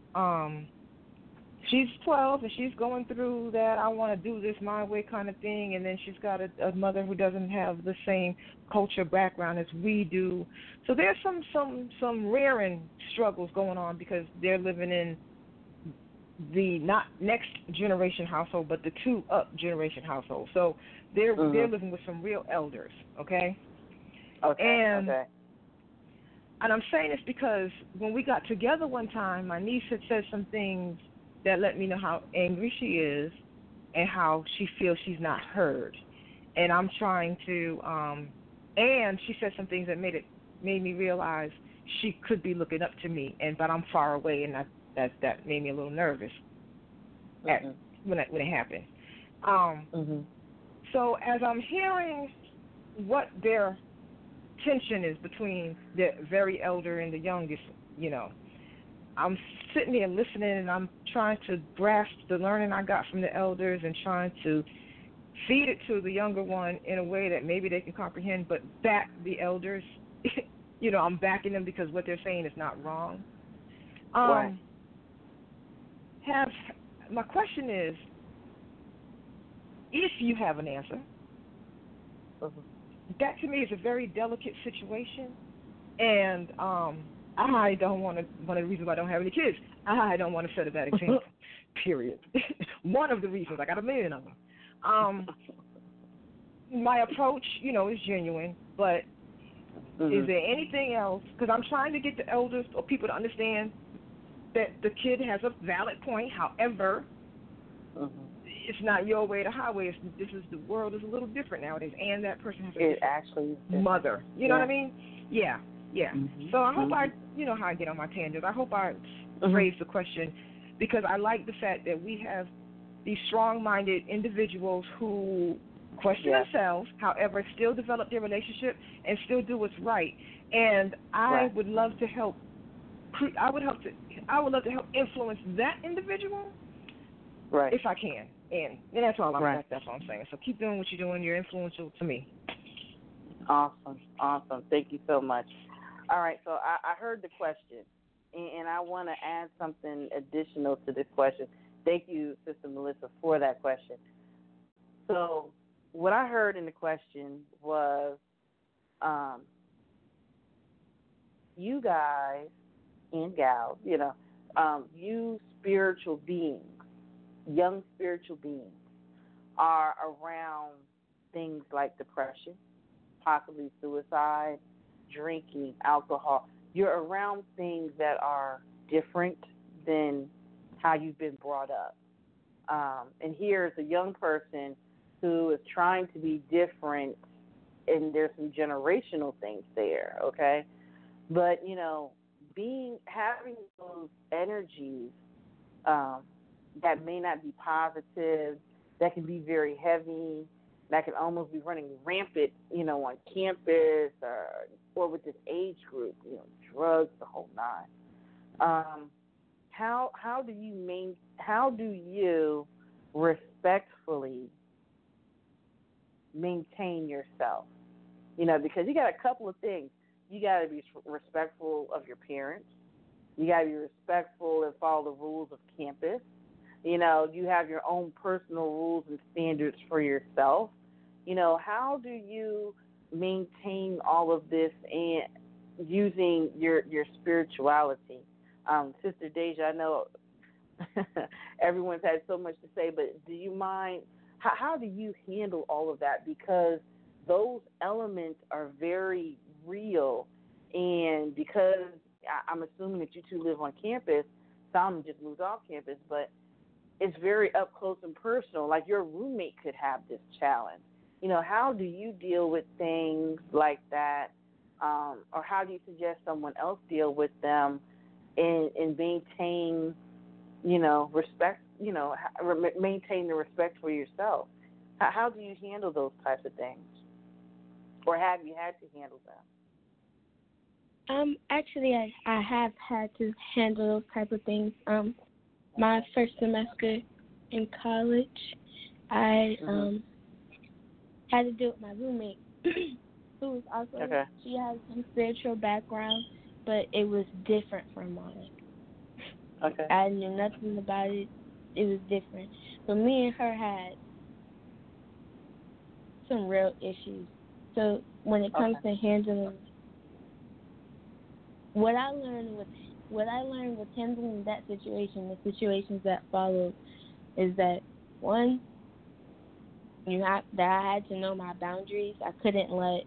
she's 12, and she's going through that I want to do this my way kind of thing. And then she's got a mother who doesn't have the same culture background as we do. So there's some rearing struggles going on because they're living in the not next generation household, but the 2 up generation household. So they're living with some real elders, okay? And I'm saying this because when we got together one time, my niece had said some things that let me know how angry she is and how she feels she's not heard. And I'm trying to, and she said some things that made me realize she could be looking up to me, but I'm far away, and that made me a little nervous when it happened. So as I'm hearing what their tension is between the very elder and the youngest, you know, I'm sitting there listening, and I'm trying to grasp the learning I got from the elders and trying to feed it to the younger one in a way that maybe they can comprehend, but back the elders. You know, I'm backing them because what they're saying is not wrong. My question is, if you have an answer, that to me is a very delicate situation, and I don't want to. One of the reasons why I don't have any kids, I don't want to set a bad example. Period. One of the reasons. I got a million of them. My approach, you know, is genuine, but is there anything else? Because I'm trying to get the elders or people to understand that the kid has a valid point. However, it's not your way or the highway. The world is a little different nowadays, and that person has a mother. You know what I mean? Yeah. So I hope you know how I get on my tangents. I hope I raise the question, because I like the fact that we have these strong-minded individuals who question themselves, however, still develop their relationship and still do what's right. And I would love to help I would love to help influence that individual, right? If I can, and that's all right. That's all I'm saying. So keep doing what you're doing. You're influential to me. Awesome. Thank you so much. All right, so I heard the question, and I want to add something additional to this question. Thank you, Sister Melissa, for that question. So what I heard in the question was, you guys and gals, you spiritual beings, young spiritual beings, are around things like depression, possibly suicide, drinking, alcohol. You're around things that are different than how you've been brought up. And here's a young person who is trying to be different, and there's some generational things there, okay? But, having those energies that may not be positive, that can be very heavy, that can almost be running rampant, on campus or with this age group, drugs, the whole nine. How do you respectfully maintain yourself? Because you got a couple of things. You got to be respectful of your parents. You got to be respectful and follow the rules of campus. You have your own personal rules and standards for yourself. How do you maintain all of this and using your spirituality? Sister Deja, I know everyone's had so much to say, but do you mind, how do you handle all of that? Because those elements are very real, and because I'm assuming that you two live on campus, some just moved off campus, but it's very up close and personal. Like your roommate could have this challenge. How do you deal with things like that, or how do you suggest someone else deal with them and maintain, respect, maintain the respect for yourself? How do you handle those types of things? Or have you had to handle them? Actually, I have had to handle those type of things. My first semester in college, I had to deal with my roommate, who was also, she has some spiritual background, but it was different from mine. Okay. I knew nothing about it. It was different. But me and her had some real issues. So when it comes to handling, what I learned with handling that situation, the situations that followed, is that one, that I had to know my boundaries. I couldn't let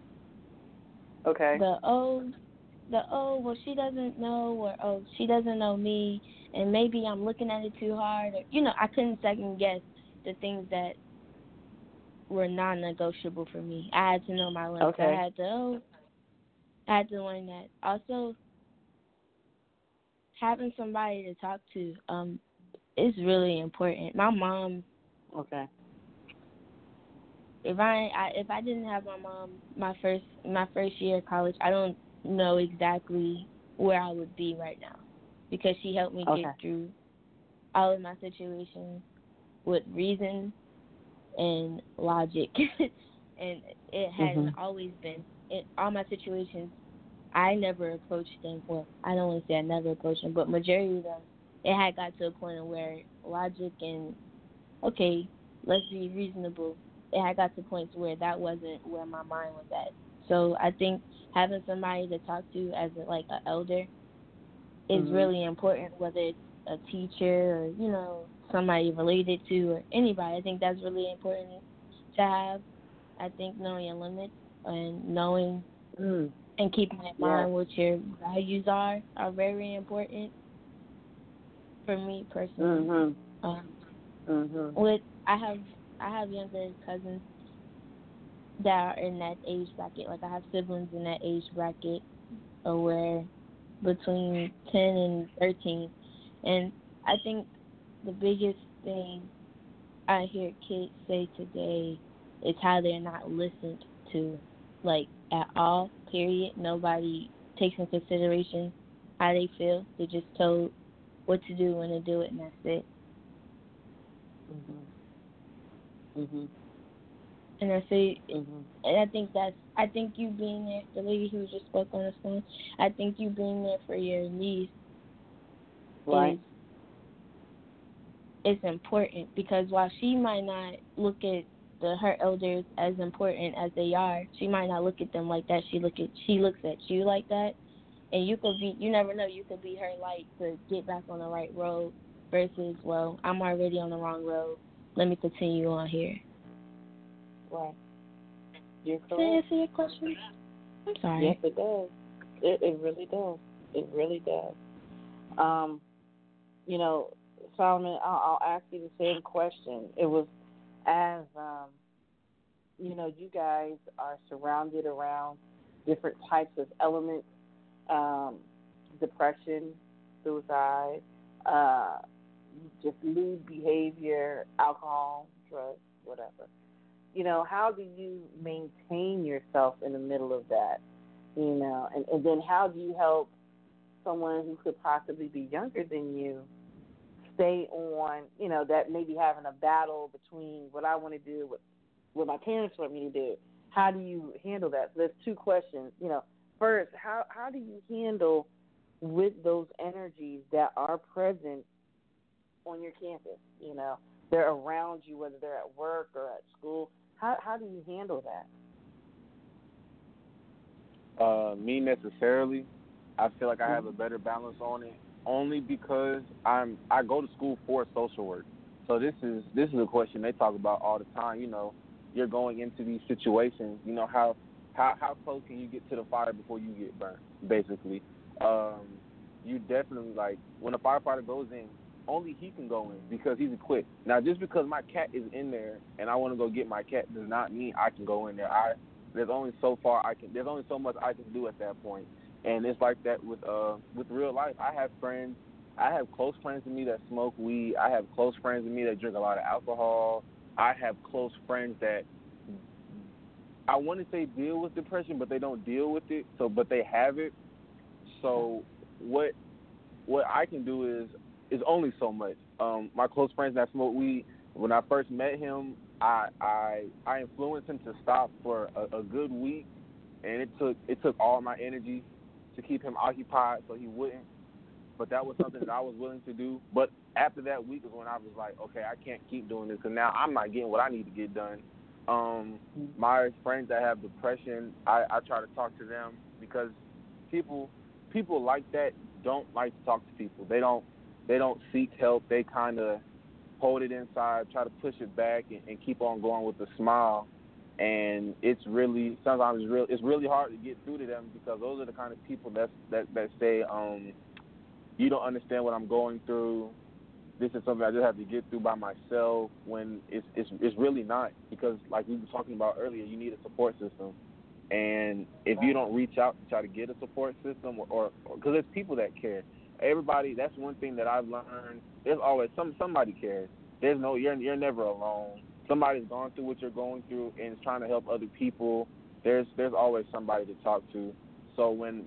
well, she doesn't know, or she doesn't know me, and maybe I'm looking at it too hard, or I couldn't second guess the things that were non-negotiable for me. I had to know my limits. I had to learn that. Also, having somebody to talk to is really important. My mom. Okay. If I didn't have my mom my first year of college, I don't know exactly where I would be right now, because she helped me get through all of my situations with reason and logic, and it hadn't always been all my situations. I never approached them. Well, I don't want to say I never approached them, but majority of them, it had got to a point where logic and let's be reasonable. It had got to points where that wasn't where my mind was at. So I think having somebody to talk to as an elder is really important, whether it's a teacher or somebody related to or anybody. I think that's really important to have. I think knowing your limits and knowing and keeping in mind what your values are very important for me personally. I have younger cousins that are in that age bracket. Like I have siblings in that age bracket, where between 10 and 13, and I think the biggest thing I hear kids say today is how they're not listened to, at all, period. Nobody takes in consideration how they feel. They're just told what to do, when to do it, and that's it. And I say, and I think you being there, the lady who just spoke on the phone, I think you being there for your niece is important, because while she might not look at her elders as important as they are, she might not look at them like that. She looks at you like that, and you never know, you could be her light to get back on the right road versus, well, I'm already on the wrong road. Let me continue on here. Right. You're correct. Does that answer your question? I'm sorry. Yes, it does. It really does. It really does. Solomon, I'll ask you the same question. It was as, you guys are surrounded around different types of elements, depression, suicide, just lewd behavior, alcohol, drugs, whatever. How do you maintain yourself in the middle of that? And then how do you help someone who could possibly be younger than you stay on, that maybe having a battle between what I want to do, what my parents want me to do? How do you handle that? So there's two questions. First, how do you handle with those energies that are present on your campus? They're around you, whether they're at work or at school. How do you handle that? Me necessarily, I feel like I have a better balance on it, only because I go to school for social work. So this is a question they talk about all the time. You're going into these situations. How close can you get to the fire before you get burned? Basically, you definitely, like, when a firefighter goes in, only he can go in because he's equipped. Now, just because my cat is in there and I want to go get my cat does not mean I can go in there. There's only so much I can do at that point. And it's like that with real life. I have close friends of me that smoke weed. I have close friends of me that drink a lot of alcohol. I have close friends that, I want to say, deal with depression, but they don't deal with it. But they have it. So what I can do is only so much. My close friends that smoke weed, when I first met him, I influenced him to stop for a good week, and it took all my energy to keep him occupied so he wouldn't. But that was something that I was willing to do. But after that week is when I was like, okay, I can't keep doing this because now I'm not getting what I need to get done. My friends that have depression, I try to talk to them, because people like that don't like to talk to people. They don't seek help. They kind of hold it inside, try to push it back, and keep on going with a smile. And it's really hard to get through to them, because those are the kind of people that say, you don't understand what I'm going through. This is something I just have to get through by myself, when it's really not, because like we were talking about earlier, you need a support system. And if you don't reach out to try to get a support system, or because there's people that care. Everybody, that's one thing that I've learned. There's always somebody cares. You're never alone. Somebody's gone through what you're going through and is trying to help other people. There's always somebody to talk to. So when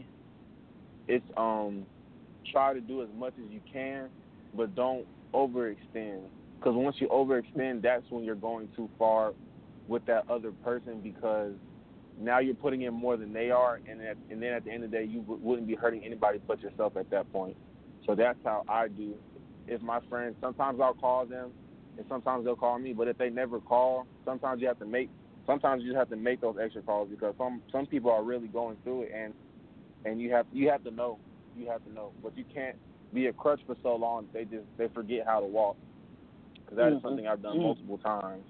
it's try to do as much as you can, but don't overextend. Because once you overextend, that's when you're going too far with that other person, because now you're putting in more than they are, and then at the end of the day, you wouldn't be hurting anybody but yourself at that point. So that's how I do. If my friends, sometimes I'll call them, and sometimes they'll call me. But if they never call, sometimes you just have to make those extra calls, because some people are really going through it, and you have to know. You have to know, but you can't be a crutch for so long they forget how to walk. Because that is something I've done multiple times.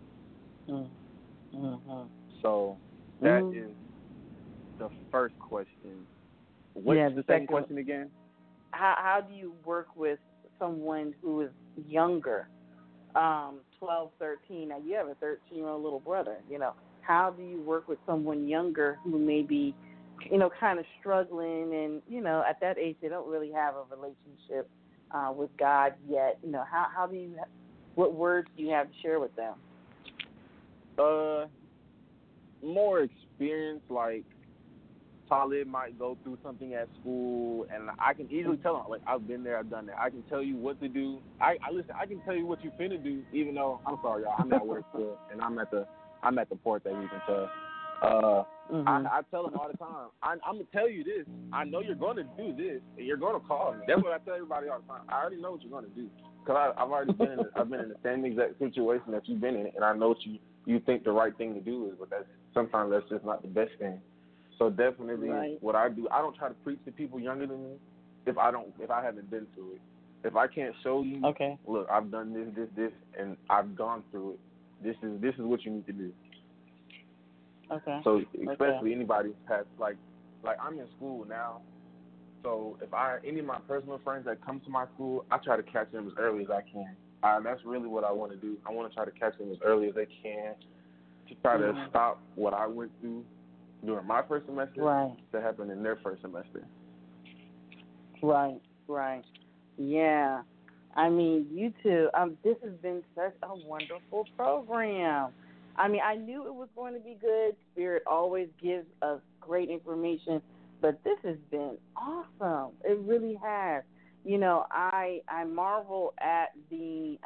So that is the first question. What's the second question again? How do you work with someone who is younger, 12, 13? Now, you have a 13-year-old little brother. How do you work with someone younger who may be, kind of struggling, and, at that age, they don't really have a relationship with God yet? How do you, what words do you have to share with them? More experience, like Talib might go through something at school, and I can easily tell him, like, I've been there, I've done that. I can tell you what to do. I listen. I can tell you what you finna do, even though I'm sorry, y'all. I'm at work still, and I'm at the port that we can tell. I tell him all the time. I'm gonna tell you this. I know you're gonna do this, and you're gonna call me. That's what I tell everybody all the time. I already know what you're gonna do, because I've already been in. I've been in the same exact situation that you've been in, and I know what you think the right thing to do is, but sometimes that's just not the best thing. So definitely, what I do, I don't try to preach to people younger than me if I haven't been through it. If I can't show you, look, I've done this, and I've gone through it. This is what you need to do. Okay. So especially anybody who has like I'm in school now. So if any of my personal friends that come to my school, I try to catch them as early as I can. That's really what I want to do. I want to try to catch them as early as they can to try to stop what I went through during my first semester to happen in their first semester. Right. Yeah. I mean, you two, this has been such a wonderful program. I mean, I knew it was going to be good. Spirit always gives us great information, but this has been awesome. It really has. You know, I marvel at the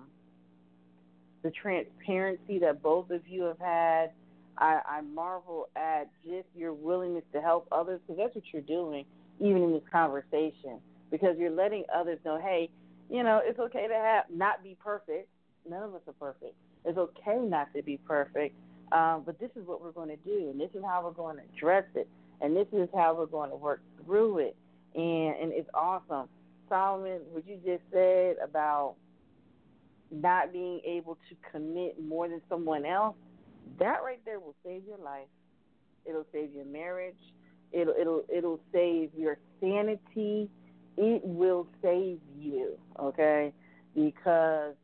transparency that both of you have had. I marvel at just your willingness to help others, because that's what you're doing, even in this conversation, because you're letting others know, hey, you know, it's okay to not be perfect. None of us are perfect. It's okay not to be perfect, but this is what we're going to do, and this is how we're going to address it, and this is how we're going to work through it, and it's awesome. Solomon, what you just said about not being able to commit more than someone else, that right there will save your life. It'll save your marriage. It'll save your sanity. It will save you, okay? Because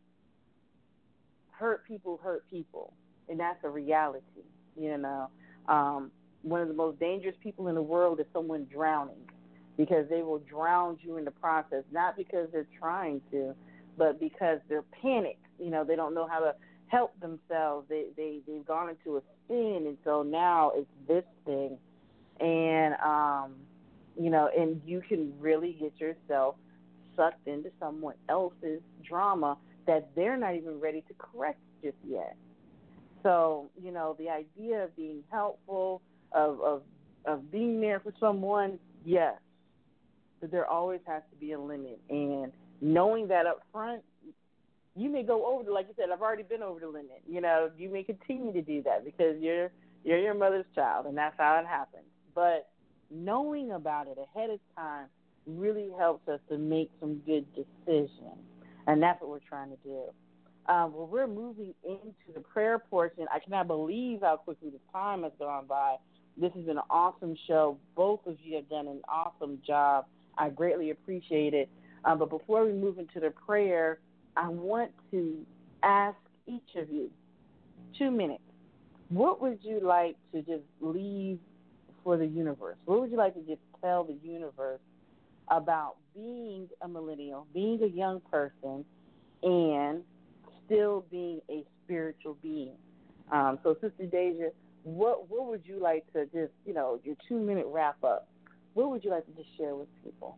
hurt people, and that's a reality, you know. One of the most dangerous people in the world is someone drowning, because they will drown you in the process, not because they're trying to, but because they're panicked. You know, they don't know how to help themselves. They've gone into a spin, and so now it's this thing. And, you know, and you can really get yourself sucked into someone else's drama that they're not even ready to correct just yet. So, you know, the idea of being helpful, of being there for someone, yes, but there always has to be a limit. And knowing that up front, you may go over like you said, I've already been over the limit. You know, you may continue to do that because you're your mother's child, and that's how it happens. But knowing about it ahead of time really helps us to make some good decisions, and that's what we're trying to do. Well, we're moving into the prayer portion. I cannot believe how quickly the time has gone by. This has been an awesome show. Both of you have done an awesome job. I greatly appreciate it. But before we move into the prayer, I want to ask each of you, 2 minutes, what would you like to just leave for the universe? What would you like to just tell the universe about being a millennial, being a young person, and still being a spiritual being? So, Sister Deja, what would you like to just, you know, your 2 minute wrap up? What would you like to just share with people?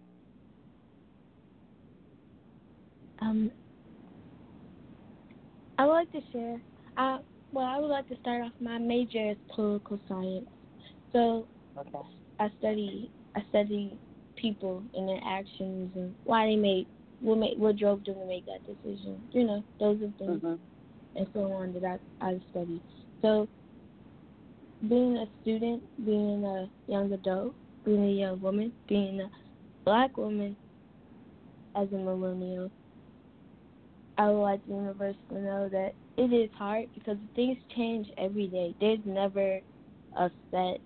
I would like to share. I would like to start off. My major is political science, so I study people and their actions and why they what drove them to make that decision. You know, those are things and so on that I study. So, being a student, being a young adult, being a young woman, being a black woman as a millennial, I would like the universe to know that it is hard because things change every day. There's never a set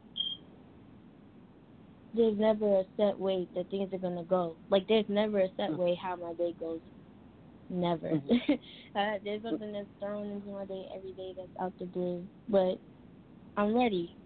way that things are going to go. Like, there's never a set way how my day goes. Never. There's something that's thrown into my day every day that's out the blue. But I'm ready.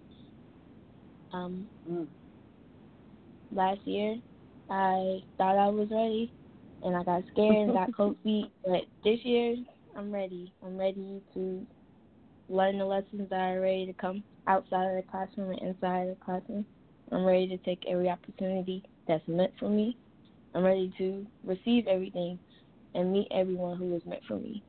Last year, I thought I was ready, and I got scared and got cold feet. But this year, I'm ready. I'm ready to learn the lessons that are ready to come outside of the classroom and inside of the classroom. I'm ready to take every opportunity that's meant for me. I'm ready to receive everything and meet everyone who is meant for me.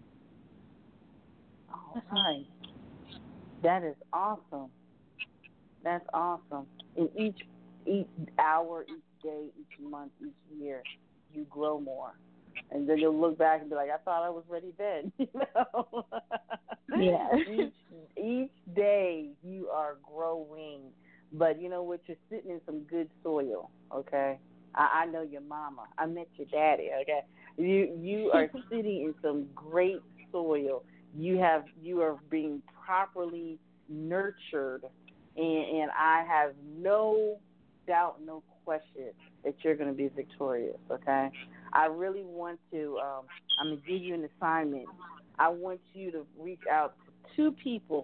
All right. That is awesome. That's awesome. And each hour, each day, each month, each year, you grow more. And then you'll look back and be like, I thought I was ready then. Yeah. Each day you are growing. But you know what? You're sitting in some good soil, okay? I know your mama. I met your daddy, okay? You are sitting in some great soil. You are being properly nurtured, and I have no doubt, no question that you're going to be victorious, okay? I really want to, I'm going to give you an assignment. I want you to reach out to two people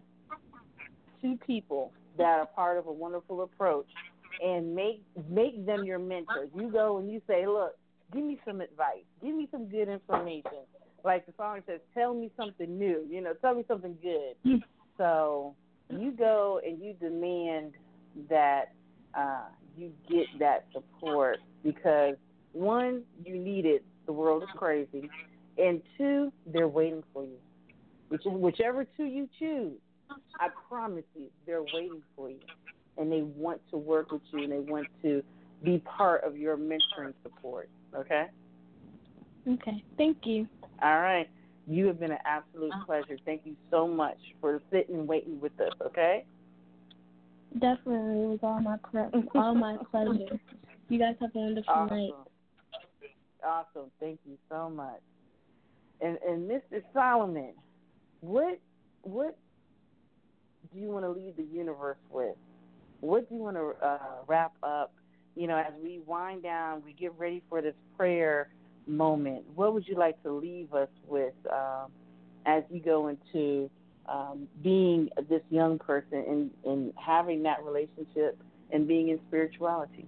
that are part of a wonderful approach and make them your mentors. You go and you say, look, give me some advice. Give me some good information. Like the song says, tell me something new. Tell me something good. So you go and you demand that you get that support because, one, you need it. The world is crazy. And two, they're waiting for you. Whichever two you choose, I promise you, they're waiting for you. And they want to work with you and they want to be part of your mentoring support. Okay? Okay. Thank you. All right. You have been an absolute pleasure. Thank you so much for sitting and waiting with us, okay? Definitely. It was all my pleasure. You guys have a wonderful night. Awesome. Thank you so much. And Mr. Solomon, what do you want to leave the universe with? What do you want to wrap up? As we wind down, we get ready for this prayer moment. What would you like to leave us with as you go into being this young person and having that relationship and being in spirituality?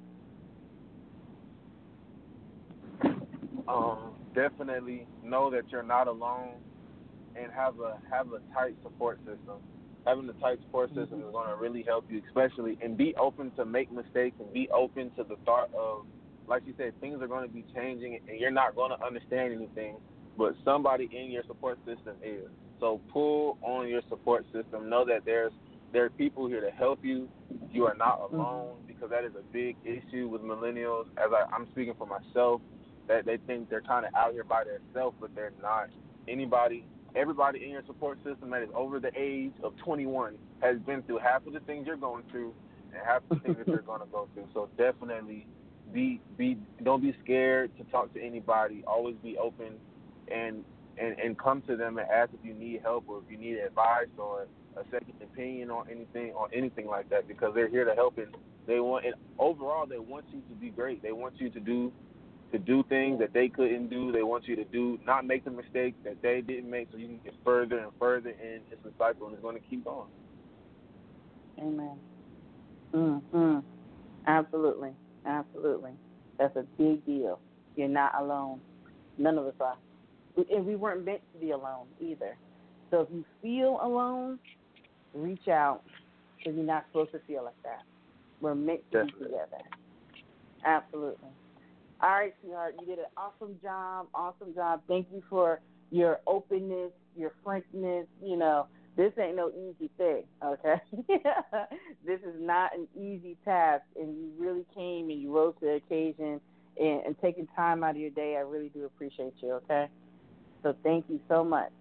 Definitely know that you're not alone and have a tight support system. Having a tight support system is going to really help you, especially, and be open to make mistakes and be open to the thought of, like you said, things are going to be changing and you're not going to understand anything, but somebody in your support system is. So pull on your support system. Know that there are people here to help you. You are not alone, because that is a big issue with millennials. As I'm speaking for myself, that they think they're kind of out here by themselves, but they're not. Everybody in your support system that is over the age of 21 has been through half of the things you're going through and half of the things that you're going to go through. So definitely don't be scared to talk to anybody. Always be open and come to them and ask if you need help or if you need advice or a second opinion on anything like that, because they're here to help, and overall they want you to be great. They want you to do things that they couldn't do. They want you to not make the mistakes that they didn't make, so you can get further and further, and it's a cycle, and it's going to keep going. Amen. Mm-hmm. Absolutely. Absolutely. That's a big deal. You're not alone. None of us are. And we weren't meant to be alone either. So if you feel alone, reach out, because you're not supposed to feel like that. We're meant to be together. Absolutely. All right, sweetheart, you did an awesome job. Thank you for your openness, your frankness. This ain't no easy thing, okay? This is not an easy task, and you really came and you rose to the occasion and taking time out of your day. I really do appreciate you, okay? So thank you so much.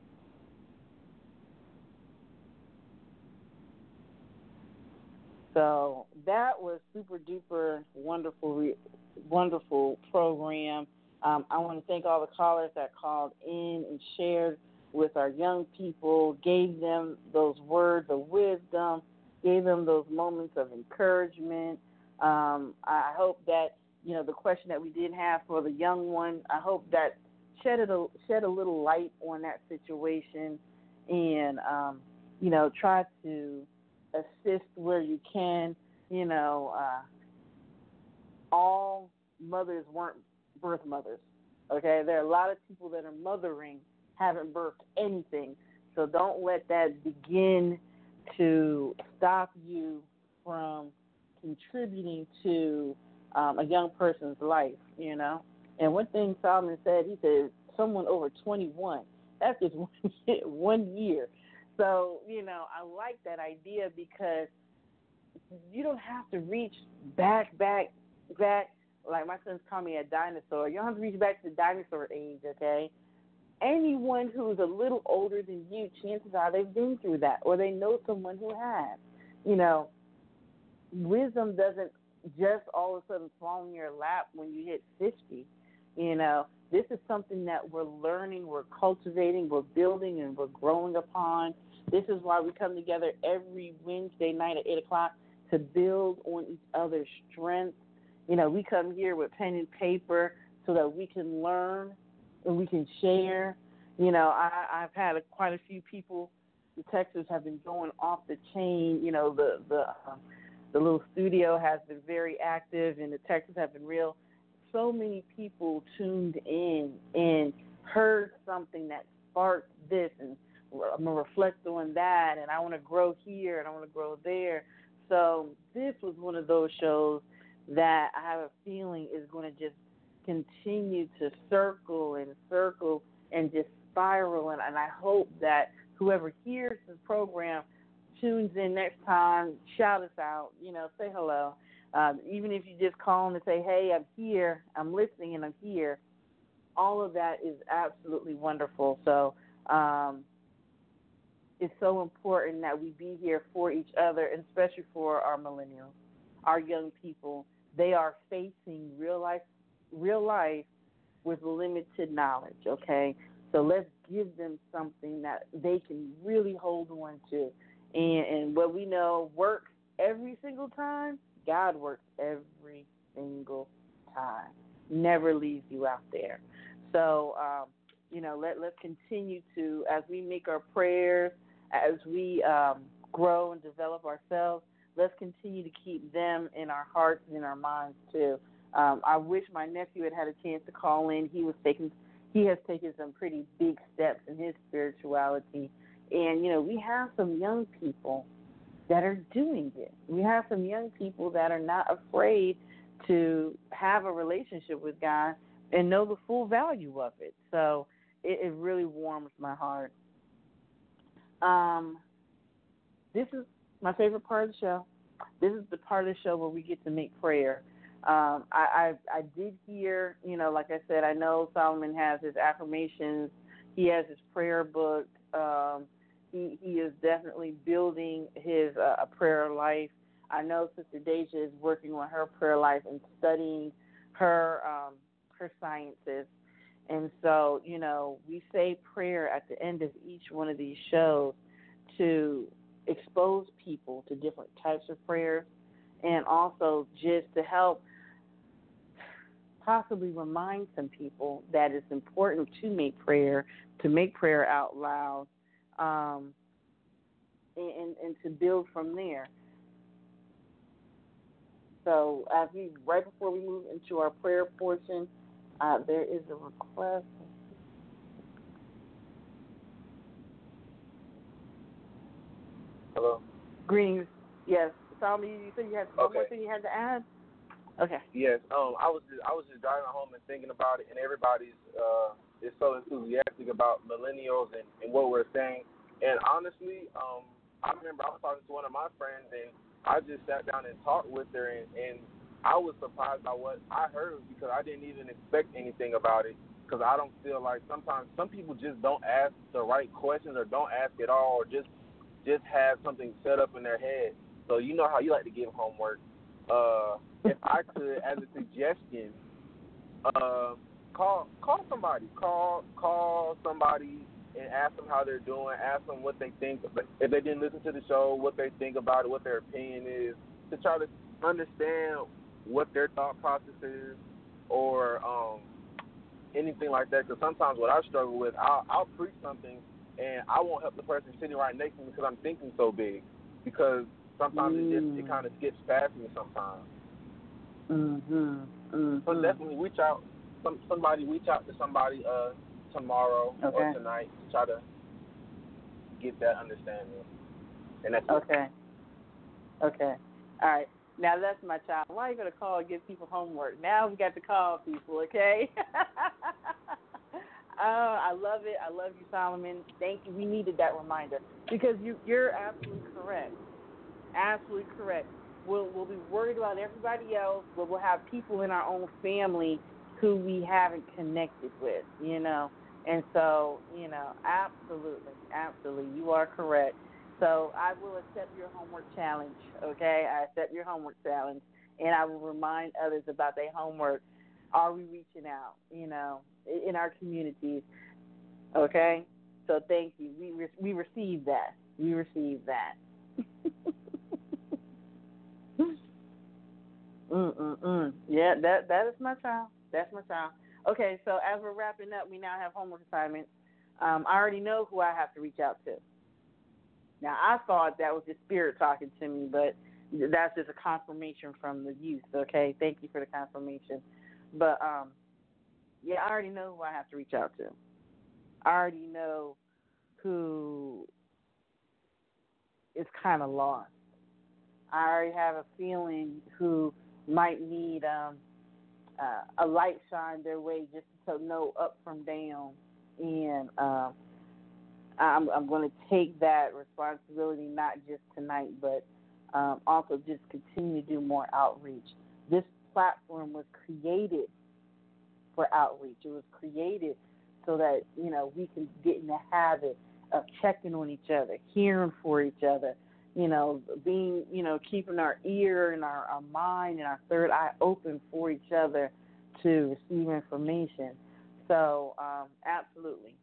So that was super duper wonderful program. I want to thank all the callers that called in and shared with our young people, gave them those words of wisdom, gave them those moments of encouragement. I hope that, the question that we did have for the young one, I hope that shed a little light on that situation and, try to assist where you can. All mothers weren't birth mothers, okay? There are a lot of people that are mothering, haven't birthed anything. So don't let that begin to stop you from contributing to a young person's life, And one thing Solomon said, he said, someone over 21, that's just 1 year. So, I like that idea because you don't have to reach back. Like my sons call me a dinosaur. You don't have to reach back to the dinosaur age, okay? Anyone who's a little older than you, chances are they've been through that or they know someone who has. Wisdom doesn't just all of a sudden fall in your lap when you hit 50. This is something that we're learning, we're cultivating, we're building, and we're growing upon. This is why we come together every Wednesday night at 8 o'clock to build on each other's strengths. We come here with pen and paper so that we can learn and we can share. I've had quite a few people. The texts have been going off the chain. The little studio has been very active, and the texts have been real. So many people tuned in and heard something that sparked this, and I'm going to reflect on that, and I want to grow here, and I want to grow there. So this was one of those shows that I have a feeling is going to just continue to circle and just spiral, and I hope that whoever hears this program tunes in next time, shout us out, say hello. Even if you just call in and say, hey, I'm here, I'm listening, and I'm here, all of that is absolutely wonderful. So it's so important that we be here for each other, and especially for our millennials, our young people. They are facing real life with limited knowledge, okay? So let's give them something that they can really hold on to. And what we know works every single time, God works every single time. Never leaves you out there. So, let's continue to, as we make our prayers, as we grow and develop ourselves, let's continue to keep them in our hearts and in our minds too. I wish my nephew had a chance to call in. He has taken some pretty big steps in his spirituality. And, we have some young people that are doing it. We have some young people that are not afraid to have a relationship with God and know the full value of it. So it really warms my heart. This is my favorite part of the show. This is the part of the show where we get to make prayer. I did hear, like I said, I know Solomon has his affirmations. He has his prayer book. He is definitely building his prayer life. I know Sister Deja is working on her prayer life and studying her sciences. And so, we say prayer at the end of each one of these shows to expose people to different types of prayers, and also just to help possibly remind some people that it's important to make prayer out loud, and to build from there. So right before we move into our prayer portion, there is a request. Hello. Greetings. Yes. Solomon, you said you had one more thing you had to add? Okay. Yes. I was just driving home and thinking about it, and everybody's is so enthusiastic about millennials and what we're saying. And honestly, I remember I was talking to one of my friends, and I just sat down and talked with her, and I was surprised by what I heard because I didn't even expect anything about it. Because I don't feel like sometimes some people just don't ask the right questions or don't ask at all, or just have something set up in their head. So you know how you like to give homework. If I could, as a suggestion, call somebody. Call somebody and ask them how they're doing. Ask them what they think. If they didn't listen to the show, what they think about it, what their opinion is, to try to understand what their thought process is, or anything like that. Because sometimes what I struggle with, I'll preach something and I won't help the person sitting right next to me because I'm thinking so big. Because sometimes it kind of skips past me sometimes. So definitely reach out. Somebody reach out to somebody tomorrow or tonight to try to get that understanding. And that's okay. All right. Now that's my child. Why are you going to call and give people homework? Now we got to call people, okay? I love it. I love you, Solomon. Thank you. We needed that reminder because you're absolutely correct. Absolutely correct. We'll be worried about everybody else, but we'll have people in our own family who we haven't connected with, you know. And so, you know, absolutely, you are correct. So I will accept your homework challenge, okay? I accept your homework challenge, and I will remind others about their homework. Are we reaching out, you know, in our communities, okay? So thank you. We received that. We received that. Yeah, that is my child. That's my child. Okay, so as we're wrapping up, we now have homework assignments. I already know who I have to reach out to. Now, I thought that was the Spirit talking to me, but that's just a confirmation from the youth, okay? Thank you for the confirmation. But, yeah, I already know who I have to reach out to. I already know who is kind of lost. I already have a feeling who might need a light shine their way just to know up from down. And I'm going to take that responsibility not just tonight, but also just continue to do more outreach. This platform was created for outreach. It was created so that, you know, we can get in the habit of checking on each other, hearing for each other, you know, being, you know, keeping our ear and our mind and our third eye open for each other to receive information. So, absolutely.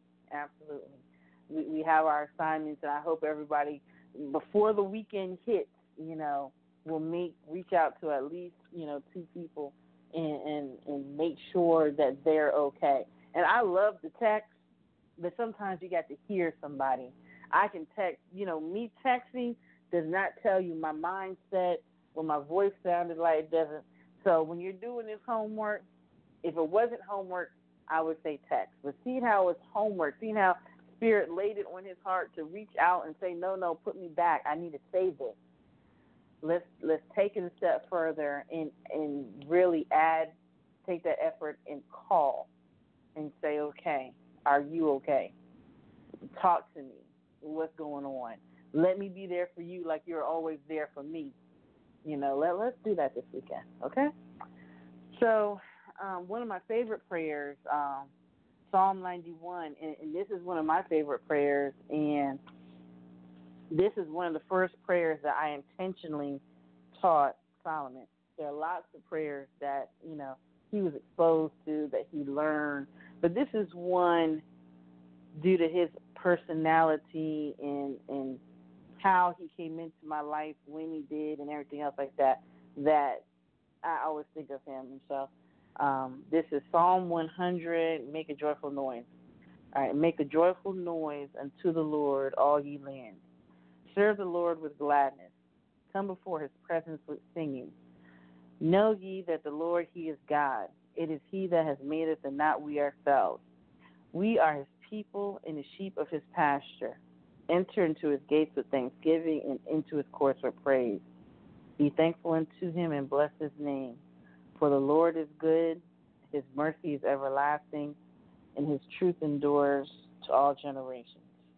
We have our assignments, and I hope everybody, before the weekend hits, you know, will reach out to at least, you know, 2 people and make sure that they're okay. And I love the text, but sometimes you got to hear somebody. I can text, you know, me texting does not tell you my mindset or my voice sounded like it doesn't. So when you're doing this homework, if it wasn't homework, I would say text. But seeing how it's homework, seeing how Spirit laid it on his heart to reach out and say, no, put me back. I need to say this. Let's take it a step further and really take that effort and call and say, okay, are you okay? Talk to me. What's going on? Let me be there for you like you're always there for me. You know, let's do that this weekend, okay? So one of my favorite prayers, Psalm 91, and this is one of my favorite prayers, and this is one of the first prayers that I intentionally taught Solomon. There are lots of prayers that, you know, he was exposed to, that he learned, but this is one due to his personality and how he came into my life, when he did, and everything else like that, that I always think of him. And so this is Psalm 100, make a joyful noise. All right, make a joyful noise unto the Lord, all ye lands. Serve the Lord with gladness. Come before his presence with singing. Know ye that the Lord, he is God. It is he that has made us and not we ourselves. We are his people and the sheep of his pasture. Enter into his gates with thanksgiving and into his courts with praise. Be thankful unto him and bless his name. For the Lord is good, his mercy is everlasting, and his truth endures to all generations.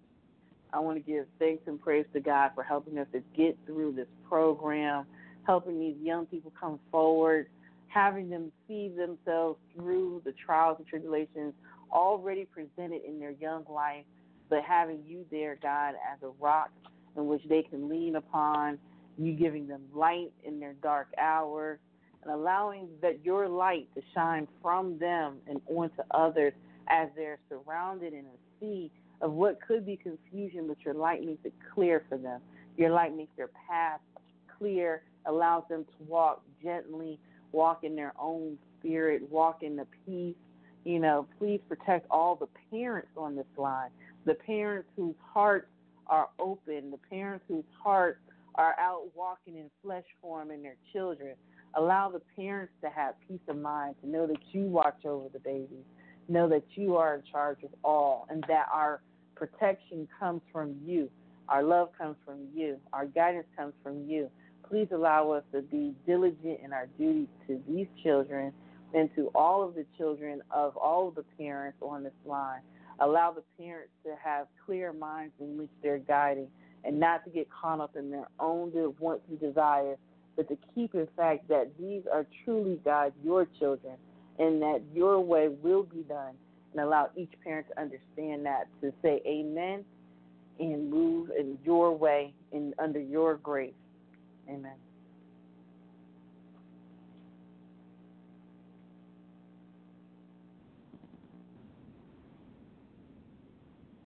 I want to give thanks and praise to God for helping us to get through this program, helping these young people come forward, having them see themselves through the trials and tribulations already presented in their young life, but having you there, God, as a rock in which they can lean upon, you giving them light in their dark hour, and allowing that your light to shine from them and onto others as they're surrounded in a sea of what could be confusion, but your light makes it clear for them. Your light makes their path clear, allows them to walk gently, walk in their own spirit, walk in the peace. You know, please protect all the parents on this line, the parents whose hearts are open, the parents whose hearts are out walking in flesh form in their children. Allow the parents to have peace of mind, to know that you watch over the babies, know that you are in charge of all, and that our protection comes from you. Our love comes from you. Our guidance comes from you. Please allow us to be diligent in our duties to these children and to all of the children of all of the parents on this line. Allow the parents to have clear minds in which they're guiding and not to get caught up in their own wants and desires, but to keep in fact that these are truly, God, your children, and that your way will be done, and allow each parent to understand that, to say amen and move in your way and under your grace. Amen.